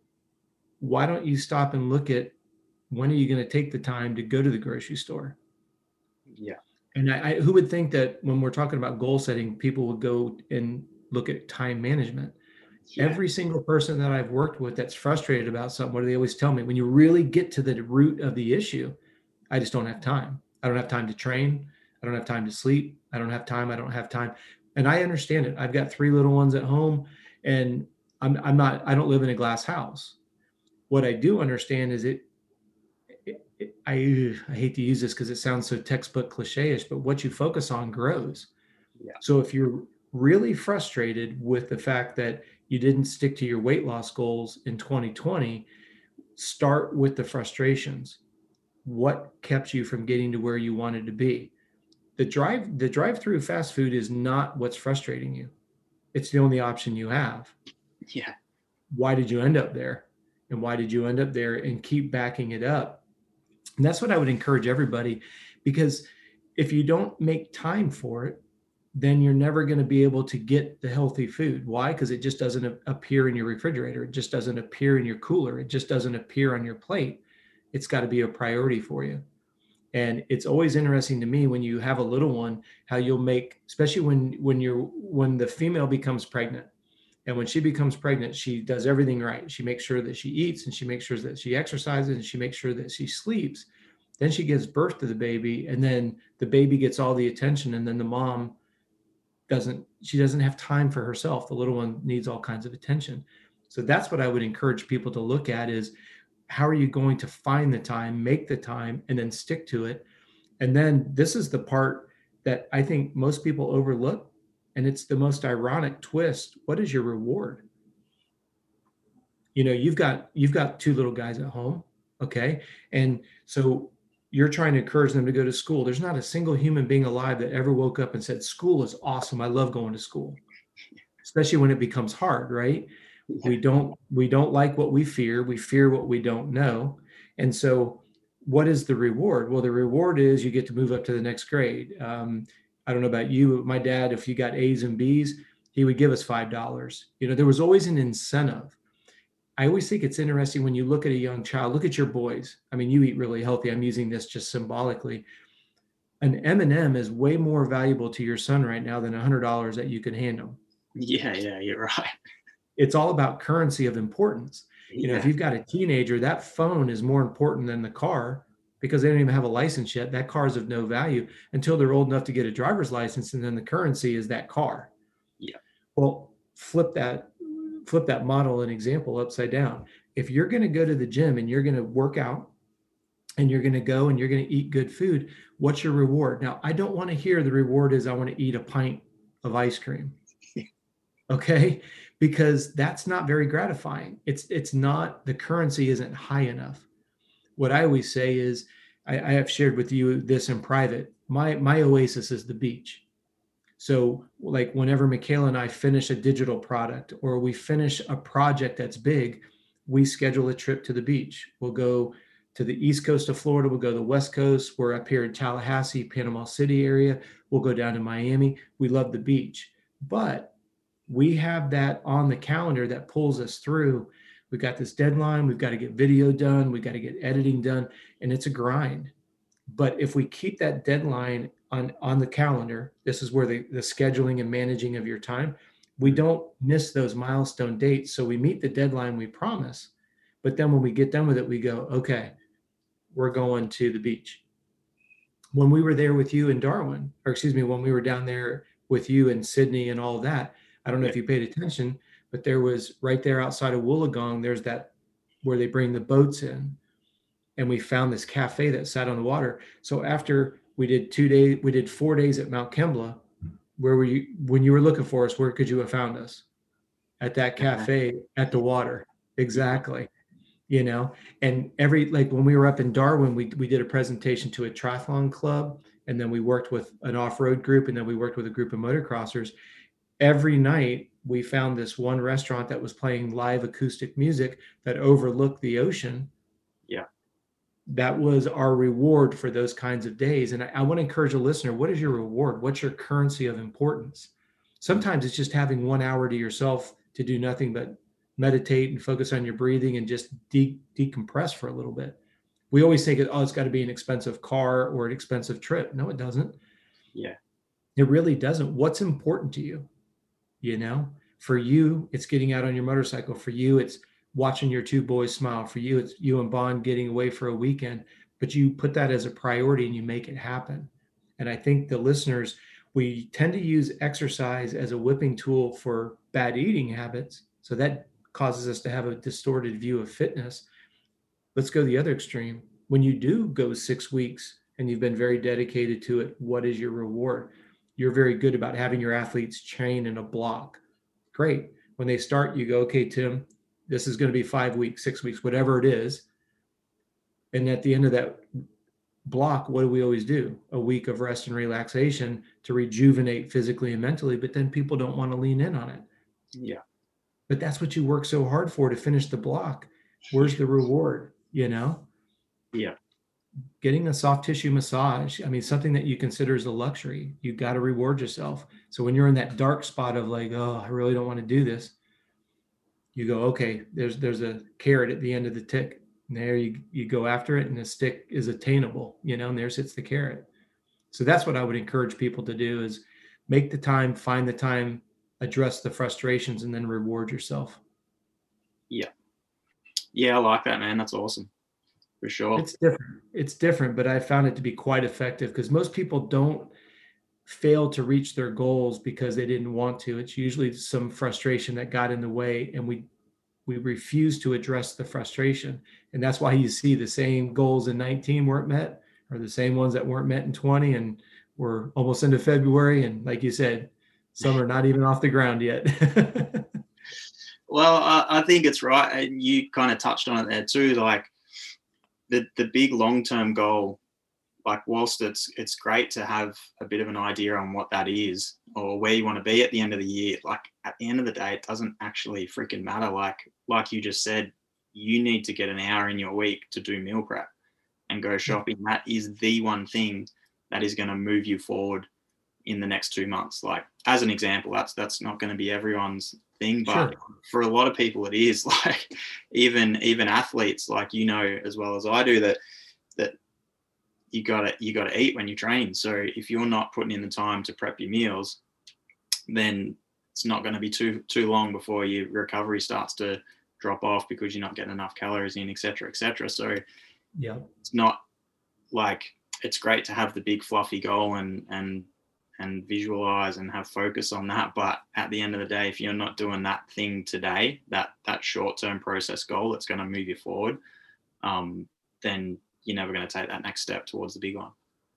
Why don't you stop and look at, when are you going to take the time to go to the grocery store? Yeah. And I, I, who would think that when we're talking about goal setting, people would go and look at time management? Yeah. Every single person that I've worked with that's frustrated about something, what do they always tell me? When you really get to the root of the issue, I just don't have time. I don't have time to train. I don't have time to sleep. I don't have time. I don't have time. And I understand it. I've got three little ones at home, and I'm, I'm not, I don't live in a glass house. What I do understand is it, it, it I, I hate to use this because it sounds so textbook cliche-ish, but what you focus on grows. Yeah. So if you're really frustrated with the fact that you didn't stick to your weight loss goals in twenty twenty, start with the frustrations. What kept you from getting to where you wanted to be? The drive, the drive-through fast food is not what's frustrating you. It's the only option you have. Yeah. Why did you end up there? And why did you end up there? And keep backing it up. And that's what I would encourage everybody, because if you don't make time for it, then you're never going to be able to get the healthy food. Why? Because it just doesn't appear in your refrigerator. It just doesn't appear in your cooler. It just doesn't appear on your plate. It's got to be a priority for you. And it's always interesting to me when you have a little one, how you'll make, especially when, when you're, when the female becomes pregnant. And when she becomes pregnant, she does everything right. She makes sure that she eats, and she makes sure that she exercises, and she makes sure that she sleeps. Then she gives birth to the baby, and then the baby gets all the attention, and then the mom doesn't, she doesn't have time for herself. The little one needs all kinds of attention. So that's what I would encourage people to look at is, how are you going to find the time, make the time, and then stick to it? And then this is the part that I think most people overlook. And it's the most ironic twist. What is your reward? You know, you've got, you've got two little guys at home. Okay. And so you're trying to encourage them to go to school. There's not a single human being alive that ever woke up and said, school is awesome. I love going to school, especially when it becomes hard, right? We don't, we don't like what we fear. We fear what we don't know. And so what is the reward? Well, the reward is you get to move up to the next grade. Um, I don't know about you, but my dad, if you got A's and B's, he would give us five dollars. You know, there was always an incentive. I always think it's interesting when you look at a young child, look at your boys. I mean, you eat really healthy. I'm using this just symbolically. An M and M is way more valuable to your son right now than one hundred dollars that you can hand him. Yeah, yeah, you're right. It's all about currency of importance. You know, if Yeah, you've got a teenager, that phone is more important than the car because they don't even have a license yet. That car is of no value until they're old enough to get a driver's license, and then the currency is that car. yeah, Well, flip that, flip that model and example upside down. If you're going to go to the gym and you're going to work out and you're going to go and you're going to eat good food, what's your reward? Now, I don't want to hear the reward is I want to eat a pint of ice cream. Okay, because that's not very gratifying. It's it's not, the currency isn't high enough. What I always say is, I, I have shared with you this in private. My my oasis is the beach. So like whenever Michaela and I finish a digital product or we finish a project that's big, we schedule a trip to the beach. We'll go to the east coast of Florida. We'll go to the west coast. We're up here in Tallahassee, Panama City area. We'll go down to Miami. We love the beach, but we have that on the calendar that pulls us through. We've got this deadline. We've got to get video done. We've got to get editing done, and it's a grind. But if we keep that deadline on, on the calendar, this is where the, the scheduling and managing of your time, we don't miss those milestone dates. So we meet the deadline we promise. But then when we get done with it, we go, okay, we're going to the beach. When we were there with you in Darwin, or excuse me, when we were down there with you in Sydney and all of that, I don't know if you paid attention, but there was right there outside of Wollongong, there's that where they bring the boats in. And we found this cafe that sat on the water. So after we did two days, we did four days at Mount Kembla. Where were you, when you were looking for us, where could you have found us? At that cafe at the water. Exactly. You know, and every, like when we were up in Darwin, we, we did a presentation to a triathlon club. And then we worked with an off-road group. And then we worked with a group of motocrossers. Every night we found this one restaurant that was playing live acoustic music that overlooked the ocean. yeah, That was our reward for those kinds of days. And I, I want to encourage a listener, what is your reward? What's your currency of importance? Sometimes it's just having one hour to yourself to do nothing but meditate and focus on your breathing and just de- decompress for a little bit. We always think, oh, it's got to be an expensive car or an expensive trip. No, it doesn't. yeah, It really doesn't. What's important to you? You know, for you, it's getting out on your motorcycle. For you, it's watching your two boys smile. For you, it's you and Bond getting away for a weekend, but you put that as a priority and you make it happen. And I think the listeners, we tend to use exercise as a whipping tool for bad eating habits. So that causes us to have a distorted view of fitness. Let's go the other extreme. When you do go six weeks and you've been very dedicated to it, what is your reward? You're very good about having your athletes train in a block. Great. When they start, you go, okay, Tim, this is going to be five weeks, six weeks, whatever it is. And at the end of that block, what do we always do? A week of rest and relaxation to rejuvenate physically and mentally, but then people don't want to lean in on it. yeah, But that's what you work so hard for, to finish the block. Where's the reward? You know? yeah, Getting a soft tissue massage, I mean, something that you consider as a luxury, you got to reward yourself. So when you're in that dark spot of like, oh, I really don't want to do this, you go, okay, there's there's a carrot at the end of the tick. And there you, you go after it, and the stick is attainable, you know, and there sits the carrot. So that's what I would encourage people to do, is make the time, find the time, address the frustrations, and then reward yourself. yeah. Yeah, I like that, man. That's awesome. For sure. It's different. It's different, but I found it to be quite effective because most people don't fail to reach their goals because they didn't want to. It's usually some frustration that got in the way, and we we refuse to address the frustration. And that's why you see the same goals in nineteen weren't met, or the same ones that weren't met in twenty, and we're almost into February. And like you said, some are not even off the ground yet. Well, I, I think it's right. And you kind of touched on it there too. Like the, the big long-term goal, like whilst it's, it's great to have a bit of an idea on what that is or where you want to be at the end of the year, like at the end of the day, it doesn't actually freaking matter. Like, like you just said, you need to get an hour in your week to do meal prep. and go shopping. That is the one thing that is going to move you forward in the next two months. Like, as an example, that's that's not going to be everyone's thing, but Sure. for a lot of people it is. Like, even even athletes, like, you know as well as I do, that that you gotta you gotta eat when you train. So if you're not putting in the time to prep your meals, then it's not going to be too too long before your recovery starts to drop off because you're not getting enough calories in, et cetera, et cetera. So Yeah. it's not like, it's great to have the big fluffy goal and and and visualize and have focus on that, but at the end of the day, if you're not doing that thing today, that that short-term process goal that's going to move you forward, um, then you're never going to take that next step towards the big one.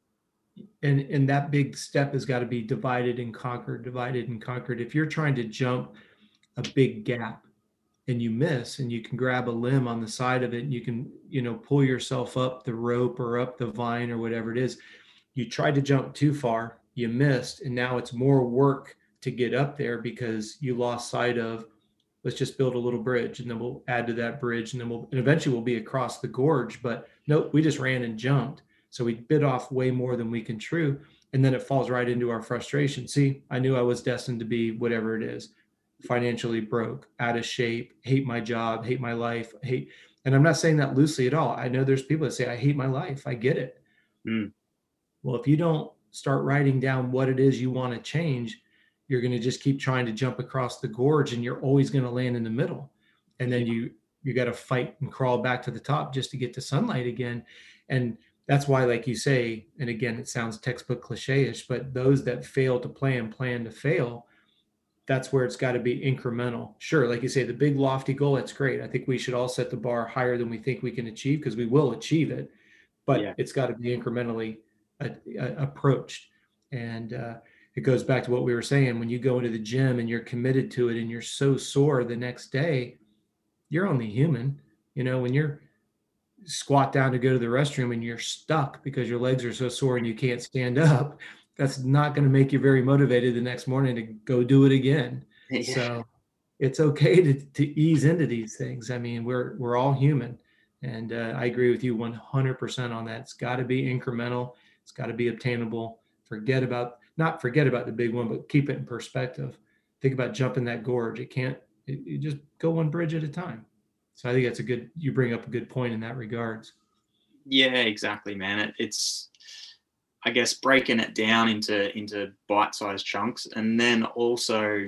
And and that big step has got to be divided and conquered, divided and conquered. If you're trying to jump a big gap and you miss, and you can grab a limb on the side of it and you can, you know, pull yourself up the rope or up the vine or whatever it is, you tried to jump too far, you missed, and now it's more work to get up there because you lost sight of, let's just build a little bridge and then we'll add to that bridge, and then we'll, and eventually we'll be across the gorge. But nope, we just ran and jumped. So we bit off way more than we can chew. And then it falls right into our frustration. See, I knew I was destined to be whatever it is, financially broke, out of shape, hate my job, hate my life, hate. And I'm not saying that loosely at all. I know there's people that say, I hate my life. I get it. Mm. Well, if you don't start writing down what it is you want to change, you're going to just keep trying to jump across the gorge, and you're always going to land in the middle. And then Yeah. you, you got to fight and crawl back to the top just to get to sunlight again. And that's why, like you say, and again, it sounds textbook cliche-ish, but those that fail to plan, plan to fail, that's where it's got to be incremental. Sure, like you say, the big lofty goal, that's great. I think we should all set the bar higher than we think we can achieve, because we will achieve it, but Yeah. it's got to be incrementally uh, uh, approached. And uh, it goes back to what we were saying. When you go into the gym and you're committed to it and you're so sore the next day, you're only human. You know, when you're squat down to go to the restroom and you're stuck because your legs are so sore and you can't stand up, that's not going to make you very motivated the next morning to go do it again. Yeah. So it's okay to, to ease into these things. I mean, we're, we're all human. And uh, I agree with you one hundred percent on that. It's got to be incremental. It's got to be obtainable. Forget about, not forget about the big one, but keep it in perspective. Think about jumping that gorge. It can't, it, you just go one bridge at a time. So I think that's a good, you bring up a good point in that regards. Yeah, exactly, man. It, it's, I guess, breaking it down into, into bite-sized chunks, and then also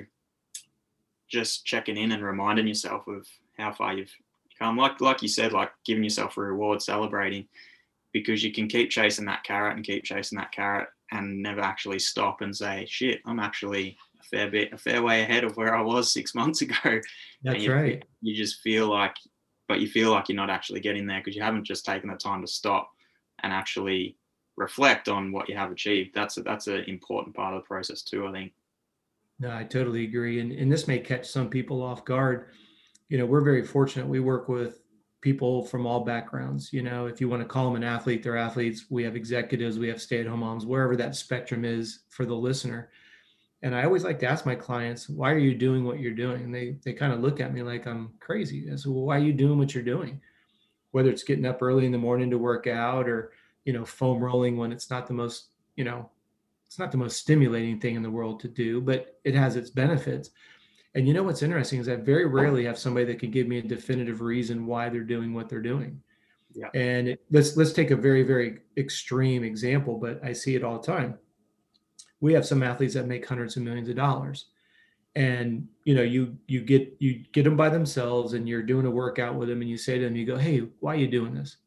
just checking in and reminding yourself of how far you've come. Like, like you said, like giving yourself a reward, celebrating, because you can keep chasing that carrot and keep chasing that carrot and never actually stop and say, shit, I'm actually a fair bit, a fair way ahead of where I was six months ago. That's you, right. You just feel like, but you feel like you're not actually getting there because you haven't just taken the time to stop and actually reflect on what you have achieved. That's a, that's an important part of the process too, I think. No, I totally agree. And, and this may catch some people off guard. You know, we're very fortunate. We work with people from all backgrounds. You know, if you want to call them an athlete, they're athletes. We have executives, we have stay-at-home moms, wherever that spectrum is for the listener. And I always like to ask my clients, why are you doing what you're doing? And they they kind of look at me like I'm crazy. I said, well, why are you doing what you're doing? Whether it's getting up early in the morning to work out, or, you know, foam rolling when it's not the most, you know, it's not the most stimulating thing in the world to do, but it has its benefits. And you know what's interesting is I very rarely have somebody that can give me a definitive reason why they're doing what they're doing. Yeah. And it, let's let's take a very, very extreme example, but I see it all the time. We have some athletes that make hundreds of millions of dollars, and you know, you you get you get them by themselves, and you're doing a workout with them, and you say to them, you go, hey, why are you doing this?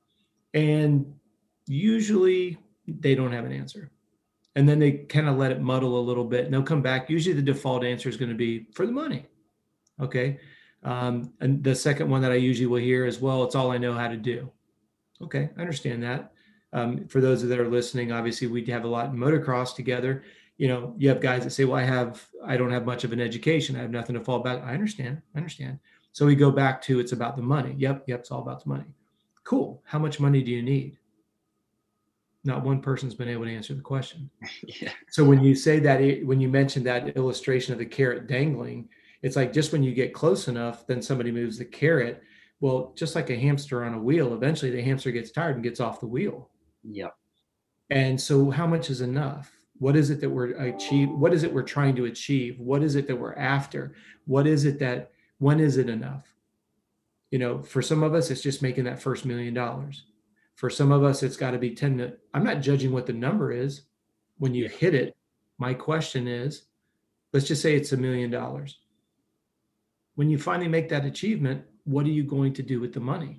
And usually they don't have an answer. And then they kind of let it muddle a little bit, and they'll come back. Usually the default answer is going to be for the money. Okay. Um, and the second one that I usually will hear is, well, it's all I know how to do. Okay. I understand that. Um, for those that are listening, obviously we have a lot in motocross together. You know, you have guys that say, well, I have, I don't have much of an education. I have nothing to fall back. I understand. I understand. So we go back to, it's about the money. Yep. Yep. It's all about the money. Cool. How much money do you need? Not one person's been able to answer the question. Yeah. So when you say that, when you mention that illustration of the carrot dangling, it's like just when you get close enough, then somebody moves the carrot. Well, just like a hamster on a wheel, eventually the hamster gets tired and gets off the wheel. Yeah. And so how much is enough? What is it that we're achieve? What is it we're trying to achieve? What is it that we're after? What is it that, when is it enough? You know, for some of us, it's just making that first million dollars. For some of us, it's got to be ten million. I'm not judging what the number is. When you hit it, my question is, let's just say it's a million dollars. When you finally make that achievement, what are you going to do with the money?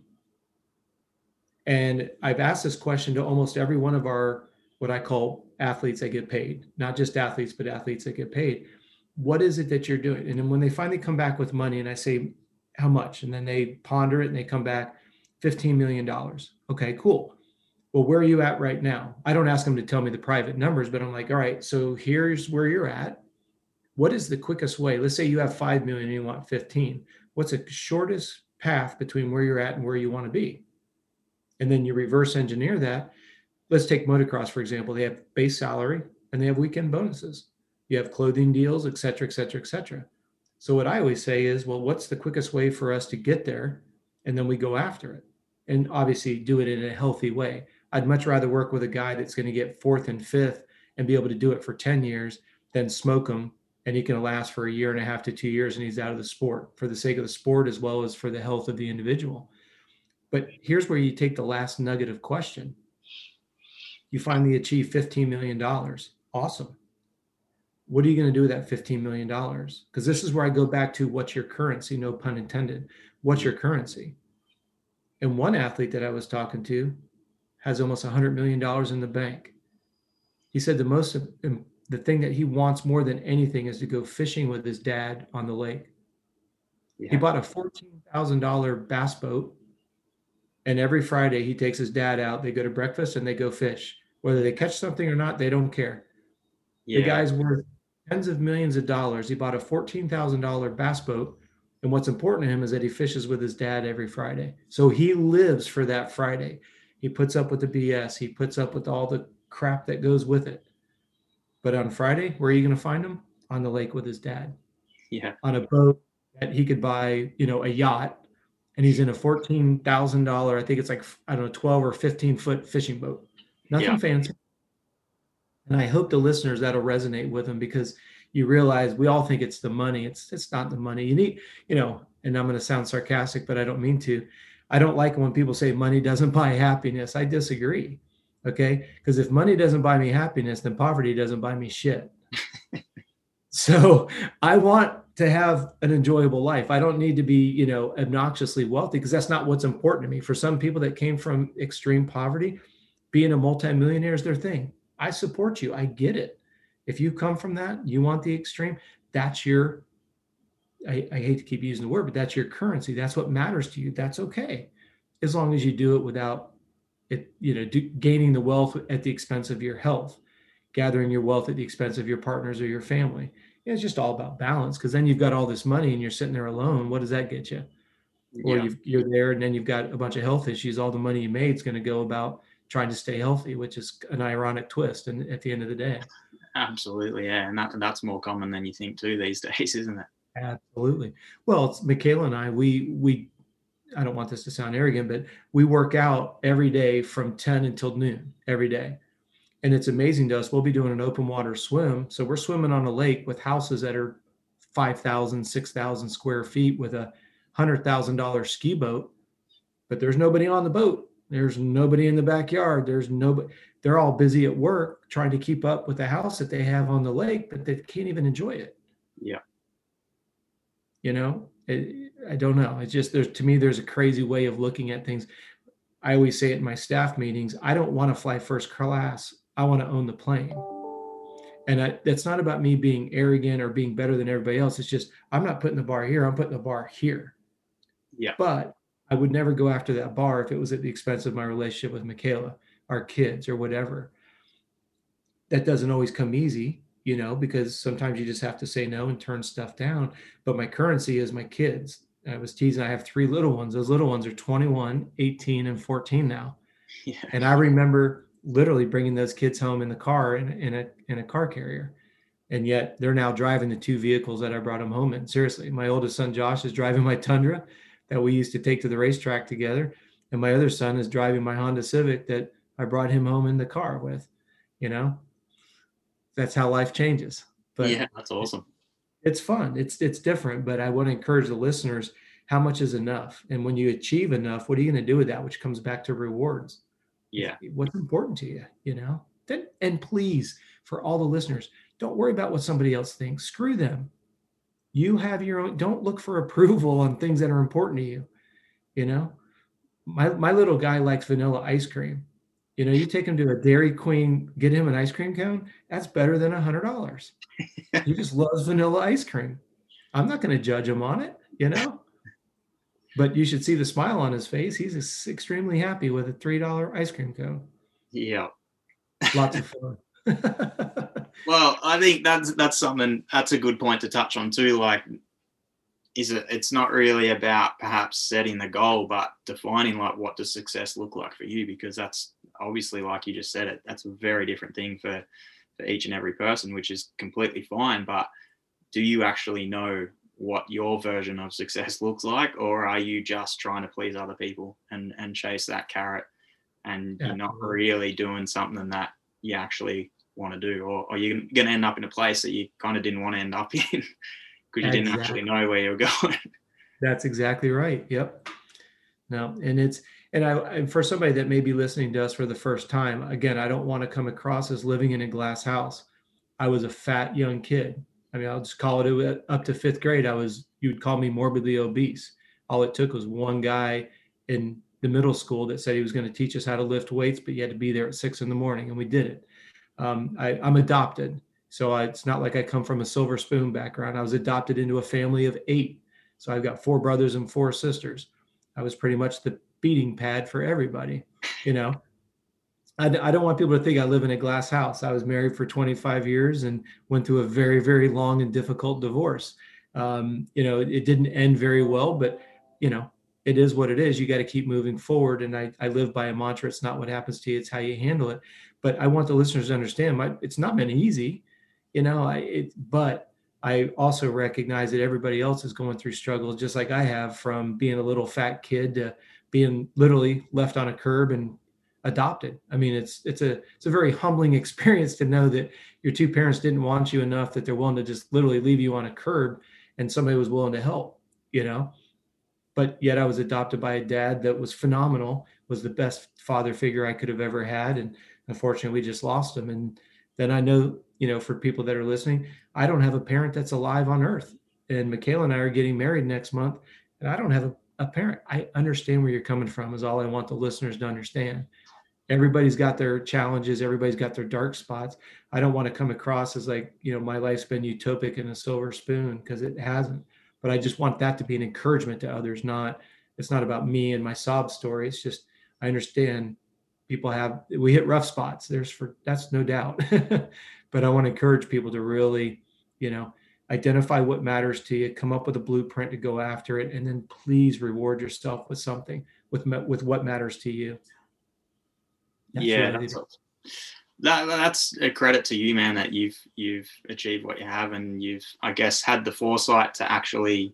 And I've asked this question to almost every one of our, what I call athletes that get paid, not just athletes, but athletes that get paid. What is it that you're doing? And then when they finally come back with money and I say, how much? And then they ponder it and they come back, fifteen million dollars. Okay, cool. Well, where are you at right now? I don't ask them to tell me the private numbers, but I'm like, all right, so here's where you're at. What is the quickest way? Let's say you have five million and you want fifteen. What's the shortest path between where you're at and where you want to be? And then you reverse engineer that. Let's take motocross, for example. They have base salary and they have weekend bonuses. You have clothing deals, et cetera, et cetera, et cetera. So what I always say is, well, what's the quickest way for us to get there? And then we go after it. And obviously do it in a healthy way. I'd much rather work with a guy that's going to get fourth and fifth and be able to do it for ten years than smoke him and he can last for a year and a half to two years and he's out of the sport for the sake of the sport as well as for the health of the individual. But here's where you take the last nugget of question. You finally achieve fifteen million dollars. Awesome. What are you going to do with that fifteen million dollars? Because this is where I go back to what's your currency, no pun intended. What's your currency? And one athlete that I was talking to has almost one hundred million dollars in the bank. He said the most, the thing that he wants more than anything is to go fishing with his dad on the lake. Yeah. He bought a fourteen thousand dollars bass boat. And every Friday he takes his dad out. They go to breakfast and they go fish. Whether they catch something or not, they don't care. Yeah. The guy's worth tens of millions of dollars. He bought a fourteen thousand dollars bass boat. And what's important to him is that he fishes with his dad every Friday. So he lives for that Friday. He puts up with the B S. He puts up with all the crap that goes with it. But on Friday, where are you going to find him? On the lake with his dad. Yeah. On a boat that he could buy, you know, a yacht. And he's in a fourteen thousand dollars, I think it's like, I don't know, twelve or fifteen foot fishing boat. Nothing yeah. fancy. And I hope the listeners, that'll resonate with them because you realize we all think it's the money. It's it's not the money. You need, you know, and I'm going to sound sarcastic, but I don't mean to. I don't like when people say money doesn't buy happiness. I disagree. Okay. Because if money doesn't buy me happiness, then poverty doesn't buy me shit. So I want to have an enjoyable life. I don't need to be, you know, obnoxiously wealthy because that's not what's important to me. For some people that came from extreme poverty, being a multimillionaire is their thing. I support you. I get it. If you come from that, you want the extreme, that's your, I, I hate to keep using the word, but that's your currency. That's what matters to you. That's okay. As long as you do it without it, you know, do, gaining the wealth at the expense of your health, gathering your wealth at the expense of your partners or your family. It's just all about balance because then you've got all this money and you're sitting there alone. What does that get you? Or yeah. you've, you're there and then you've got a bunch of health issues. All the money you made is going to go about trying to stay healthy, which is an ironic twist. And at the end of the day. Absolutely. Yeah. And that, that's more common than you think too these days, isn't it? Absolutely. Well, it's Michaela and I, we, we, I don't want this to sound arrogant, but we work out every day from ten until noon every day. And it's amazing to us. We'll be doing an open water swim. So we're swimming on a lake with houses that are five thousand, six thousand square feet with a one hundred thousand dollars ski boat. But there's nobody on the boat. There's nobody in the backyard. There's nobody. They're all busy at work trying to keep up with the house that they have on the lake, but they can't even enjoy it. Yeah. You know, it, I don't know. It's just, there's, to me, there's a crazy way of looking at things. I always say it in my staff meetings, I don't want to fly first class. I want to own the plane. And I, that's not about me being arrogant or being better than everybody else. It's just, I'm not putting the bar here. I'm putting the bar here. Yeah. But I would never go after that bar if it was at the expense of my relationship with Michaela, our kids or whatever. That doesn't always come easy, you know, because sometimes you just have to say no and turn stuff down. But my currency is my kids. I was teasing, I have three little ones. Those little ones are twenty-one, eighteen, and fourteen now. Yeah. And I remember literally bringing those kids home in the car in, in a in a car carrier. And yet they're now driving the two vehicles that I brought them home in. Seriously, my oldest son, Josh, is driving my Tundra. that we used to take to the racetrack together. And my other son is driving my Honda Civic that I brought him home in the car with, you know, that's how life changes. But Yeah, that's awesome. it's fun. It's, it's different, but I want to encourage the listeners, how much is enough? And when you achieve enough, what are you going to do with that? Which comes back to rewards. If, Yeah. what's important to you, you know, then, and please, for all the listeners, don't worry about what somebody else thinks. Screw them. You have your own, don't look for approval on things that are important to you. You know, my, my little guy likes vanilla ice cream. You know, you take him to a Dairy Queen, get him an ice cream cone. That's better than a hundred dollars. He just loves vanilla ice cream. I'm not going to judge him on it, you know, but you should see the smile on his face. He's extremely happy with a three dollar ice cream cone. Yeah. Lots of fun. Well, I think that's that's something that's a good point to touch on too. Like, is it? It's not really about perhaps setting the goal, but defining like what does success look like for you, because that's obviously, like you just said, it that's a very different thing for for each and every person, which is completely fine. But do you actually know what your version of success looks like, or are you just trying to please other people and and chase that carrot, and you're not really doing something that you actually want to do, or, or you're going to end up in a place that you kind of didn't want to end up in because you didn't exactly. actually know where you were going. That's exactly right. Yep. No, and it's, and I, and for somebody that may be listening to us for the first time, again, I don't want to come across as living in a glass house. I was a fat young kid. I mean, I'll just call it up to fifth grade. I was, you would call me morbidly obese. All it took was one guy in the middle school that said he was going to teach us how to lift weights, but you had to be there at six in the morning, and we did it. Um, I, I'm adopted. So I, it's not like I come from a silver spoon background. I was adopted into a family of eight. So I've got four brothers and four sisters. I was pretty much the beating pad for everybody. You know, I, I don't want people to think I live in a glass house. I was married for twenty-five years and went through a very, very long and difficult divorce. Um, you know, it, it didn't end very well, but, you know, it is what it is. You got to keep moving forward. And I, I live by a mantra. It's not what happens to you, it's how you handle it. But I want the listeners to understand, my, it's not been easy, you know, I, it, but I also recognize that everybody else is going through struggles just like I have, from being a little fat kid to being literally left on a curb and adopted. I mean, it's, it's a, it's a very humbling experience to know that your two parents didn't want you enough that they're willing to just literally leave you on a curb, and somebody was willing to help, you know. But yet I was adopted by a dad that was phenomenal, was the best father figure I could have ever had. And unfortunately, we just lost him. And then I know, you know, for people that are listening, I don't have a parent that's alive on earth. And Michaela and I are getting married next month, and I don't have a, a parent. I understand where you're coming from, is all I want the listeners to understand. Everybody's got their challenges. Everybody's got their dark spots. I don't want to come across as like, you know, my life's been utopic and a silver spoon, because it hasn't. But I just want that to be an encouragement to others. Not, it's not about me and my sob story. It's just, I understand people have, we hit rough spots. There's for, that's no doubt. But I want to encourage people to really, you know, identify what matters to you, come up with a blueprint to go after it, and then please reward yourself with something, with, with what matters to you. That's yeah, that's, that, that's a credit to you, man, that you've you've achieved what you have, and you've, I guess, had the foresight to actually,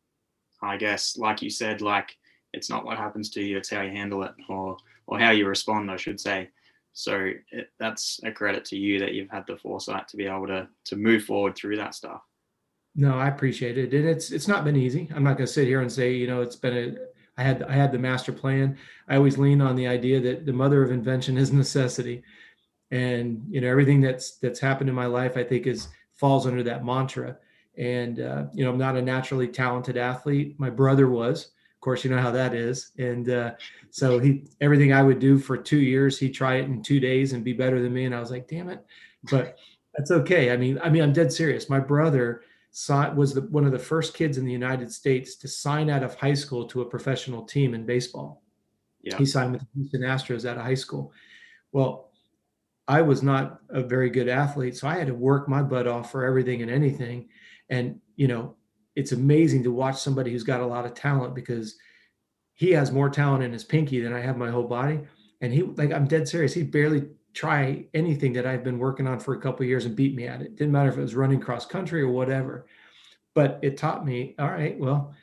I guess, like you said, like, it's not what happens to you, it's how you handle it, or or how you respond, I should say. So it, that's a credit to you that you've had the foresight to be able to to move forward through that stuff. No, I appreciate it, and it's it's not been easy. I'm not going to sit here and say, you know, it's been a I had I had the master plan. I always lean on the idea that the mother of invention is necessity. And, you know, everything that's that's happened in my life, I think, is falls under that mantra. And, uh, you know, I'm not a naturally talented athlete. My brother was, of course, you know how that is. And uh, so he, everything I would do for two years, he'd try it in two days and be better than me. And I was like, damn it. But that's okay. I mean, I mean, I'm dead serious. My brother saw, was the, one of the first kids in the United States to sign out of high school to a professional team in baseball. Yeah. He signed with the Houston Astros out of high school. Well, I was not a very good athlete, so I had to work my butt off for everything and anything. And, you know, it's amazing to watch somebody who's got a lot of talent, because he has more talent in his pinky than I have my whole body. And he, like, I'm dead serious. He'd barely try anything that I've been working on for a couple of years and beat me at it. Didn't matter if it was running cross country or whatever. But it taught me, all right, well,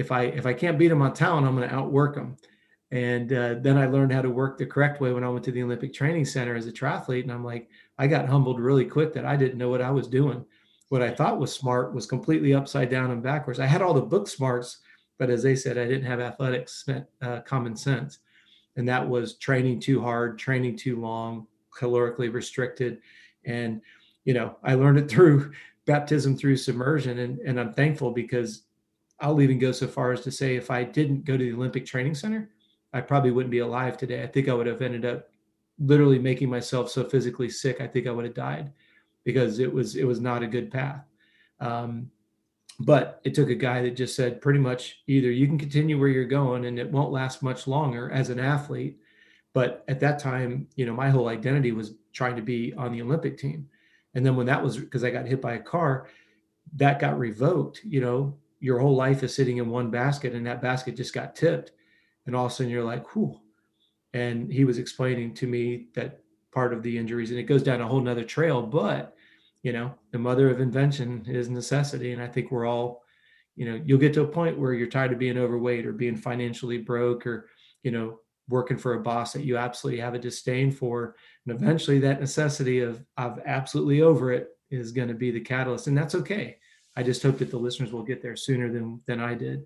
if I if I can't beat them on talent, I'm going to outwork them. And uh, then I learned how to work the correct way when I went to the Olympic Training Center as a triathlete. And I'm like, I got humbled really quick that I didn't know what I was doing. What I thought was smart was completely upside down and backwards. I had all the book smarts, but as they said, I didn't have athletics uh, common sense. And that was training too hard, training too long, calorically restricted. And, you know, I learned it through baptism through submersion. And, and I'm thankful, because I'll even go so far as to say, if I didn't go to the Olympic Training Center, I probably wouldn't be alive today. I think I would have ended up literally making myself so physically sick. I think I would have died, because it was, it was not a good path. Um, but it took a guy that just said, pretty much, either you can continue where you're going and it won't last much longer as an athlete. But at that time, you know, my whole identity was trying to be on the Olympic team. And then when that was, because I got hit by a car, that got revoked. You know, your whole life is sitting in one basket, and that basket just got tipped. And all of a sudden you're like, whew. And he was explaining to me that part of the injuries, and it goes down a whole nother trail, but, you know, the mother of invention is necessity. And I think we're all, you know, you'll get to a point where you're tired of being overweight or being financially broke, or, you know, working for a boss that you absolutely have a disdain for. And eventually that necessity of, of absolutely over it is going to be the catalyst. And that's okay. I just hope that the listeners will get there sooner than, than I did.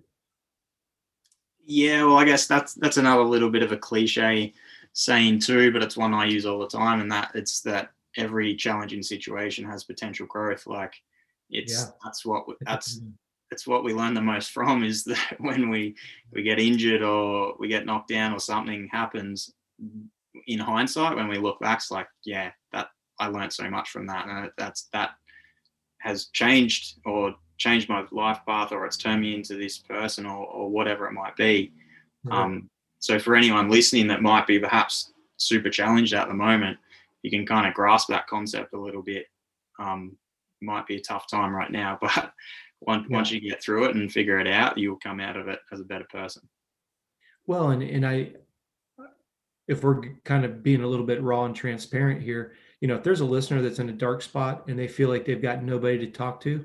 Yeah, well, I guess that's that's another little bit of a cliche saying too, but it's one I use all the time, and that it's that every challenging situation has potential growth. Like it's yeah. that's what that's it's what we learn the most from, is that when we we get injured or we get knocked down or something happens, in hindsight, when we look back, it's like, yeah, that I learned so much from that, and that's that has changed or changed my life path, or it's turned me into this person, or, or whatever it might be. Right. Um, so for anyone listening that might be perhaps super challenged at the moment, you can kind of grasp that concept a little bit. Um, might be a tough time right now, but once, yeah. once you get through it and figure it out, you'll come out of it as a better person. Well, and, and I, if we're kind of being a little bit raw and transparent here, you know, if there's a listener that's in a dark spot and they feel like they've got nobody to talk to,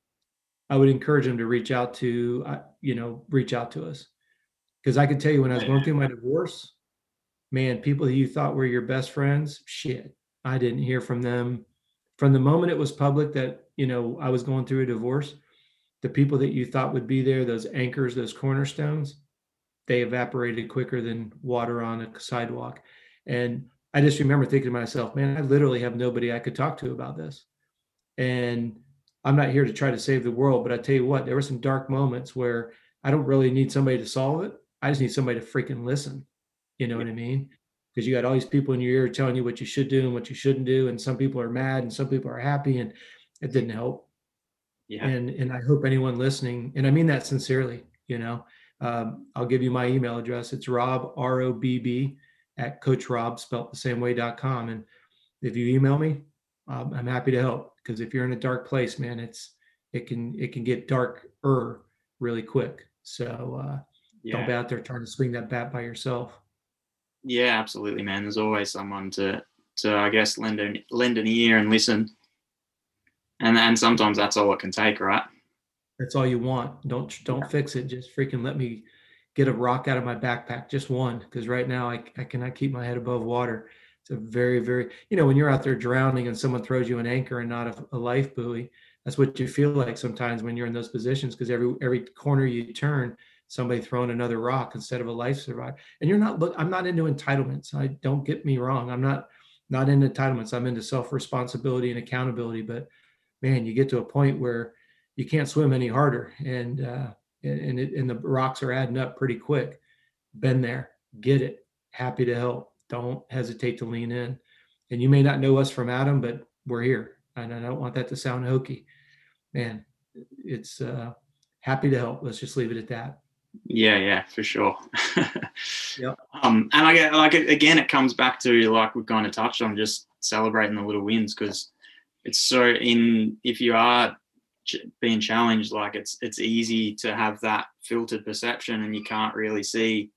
I would encourage them to reach out to, uh, you know, reach out to us. Because I can tell you, when I was going through my divorce, man, people that you thought were your best friends, shit, I didn't hear from them. From the moment it was public that, you know, I was going through a divorce, the people that you thought would be there, those anchors, those cornerstones, they evaporated quicker than water on a sidewalk. And I just remember thinking to myself, man, I literally have nobody I could talk to about this. And I'm not here to try to save the world, but I tell you what, there were some dark moments where I don't really need somebody to solve it. I just need somebody to freaking listen. You know yeah. what I mean? Because you got all these people in your ear telling you what you should do and what you shouldn't do. And some people are mad and some people are happy, and it didn't help. Yeah. And, and I hope anyone listening, and I mean that sincerely, you know, um, I'll give you my email address. It's Rob, R O B B at Coach Rob, spelt the same way, dot com. And if you email me, um, I'm happy to help. Because if you're in a dark place, man, it's it can it can get darker really quick. So uh, yeah. don't be out there trying to swing that bat by yourself. Yeah, absolutely, man. There's always someone to to I guess lend an lend an ear and listen. And and sometimes that's all it can take, right? That's all you want. Don't don't yeah. fix it. Just freaking let me get a rock out of my backpack, just one. Because right now I I cannot keep my head above water. It's a very, very, you know, when you're out there drowning and someone throws you an anchor and not a, a life buoy, that's what you feel like sometimes when you're in those positions, because every every corner you turn, somebody throwing another rock instead of a life survivor. And you're not, look, I'm not into entitlements. I don't get me wrong. I'm not, not into entitlements. I'm into self-responsibility and accountability, but man, you get to a point where you can't swim any harder, and, uh, and, it, and the rocks are adding up pretty quick. Been there, get it. Happy to help. Don't hesitate to lean in. And you may not know us from Adam, but we're here. And I don't want that to sound hokey. Man, it's uh, happy to help. Let's just leave it at that. Yeah, yeah, for sure. Yep. Um, and I get like again, it comes back to, like we've kind of touched on, just celebrating the little wins, because it's so in if you are ch- being challenged, like it's it's easy to have that filtered perception, and you can't really see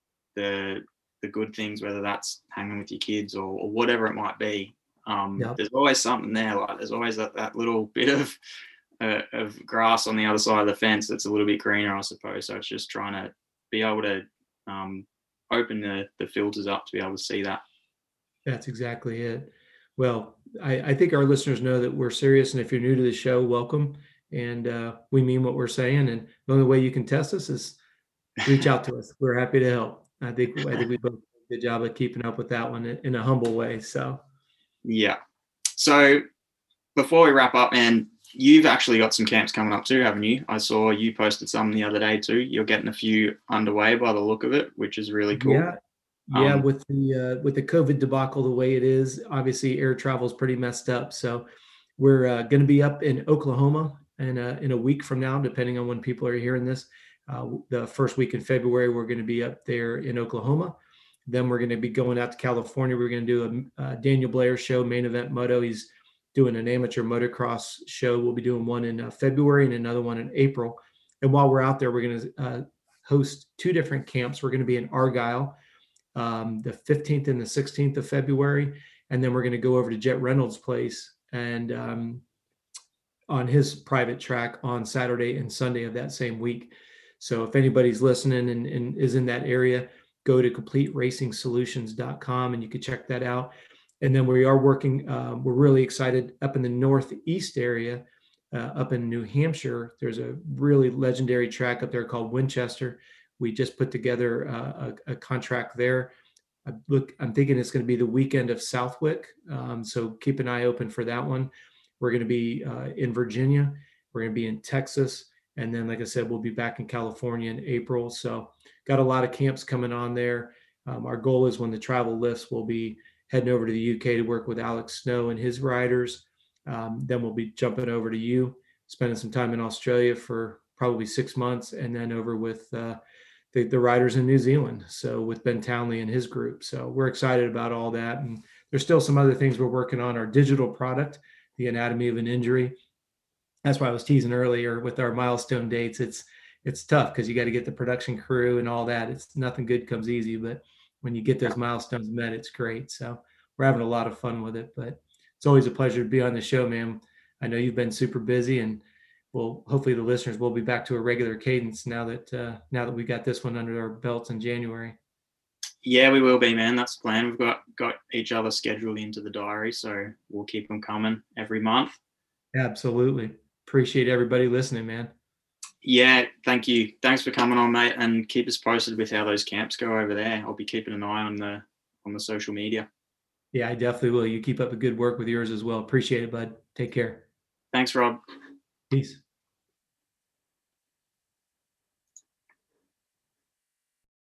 the the good things, whether that's hanging with your kids or, or whatever it might be. Um, yep. There's always something there. Like there's always that, that little bit of uh, of grass on the other side of the fence that's a little bit greener, I suppose. So it's just trying to be able to um, open the, the filters up to be able to see that. That's exactly it. Well, I, I think our listeners know that we're serious, and if you're new to the show, welcome. And uh, we mean what we're saying. And the only way you can test us is reach out to us. We're happy to help. I think I think we both did a good job of keeping up with that one in, in a humble way. So yeah. So before we wrap up, man, you've actually got some camps coming up too, haven't you? I saw you posted some the other day too. You're getting a few underway by the look of it, which is really cool. Yeah, yeah. Um, With the uh, with the COVID debacle the way it is, obviously air travel is pretty messed up. So we're uh, going to be up in Oklahoma in a, in a week from now, depending on when people are hearing this. Uh, the first week in February, we're going to be up there in Oklahoma. Then we're going to be going out to California. We're going to do a, a Daniel Blair show, Main Event Moto. He's doing an amateur motocross show. We'll be doing one in uh, February and another one in April. And while we're out there, we're going to uh, host two different camps. We're going to be in Argyle, um, the fifteenth and the sixteenth of February. And then we're going to go over to Jet Reynolds' place and um, on his private track on Saturday and Sunday of that same week. So if anybody's listening and, and is in that area, go to complete racing solutions dot com and you can check that out. And then we are working, uh, we're really excited up in the Northeast area, uh, up in New Hampshire. There's a really legendary track up there called Winchester. We just put together uh, a, a contract there. I look, I'm thinking it's going to be the weekend of Southwick. Um, so keep an eye open for that one. We're going to be uh, in Virginia. We're going to be in Texas. And then, like I said, we'll be back in California in April. So got a lot of camps coming on there. Um, our goal is when the travel lifts, we'll be heading over to the U K to work with Alex Snow and his riders. Um, then we'll be jumping over to you, spending some time in Australia for probably six months, and then over with uh, the, the riders in New Zealand. So with Ben Townley and his group. So we're excited about all that. And there's still some other things we're working on. Our digital product, The Anatomy of an Injury. That's why I was teasing earlier with our milestone dates. It's it's tough because you got to get the production crew and all that. It's nothing good comes easy, but when you get those milestones met, it's great. So we're having a lot of fun with it, but it's always a pleasure to be on the show, man. I know you've been super busy, and well, hopefully the listeners will be back to a regular cadence now that uh, now that we got this one under our belts in January. Yeah, we will be, man. That's the plan. We've got got each other scheduled into the diary, so we'll keep them coming every month. Absolutely. Appreciate everybody listening, man. Yeah, thank you. Thanks for coming on, mate, and keep us posted with how those camps go over there. I'll be keeping an eye on the on the social media. Yeah, I definitely will. You keep up the good work with yours as well. Appreciate it, bud. Take care. Thanks, Rob. Peace.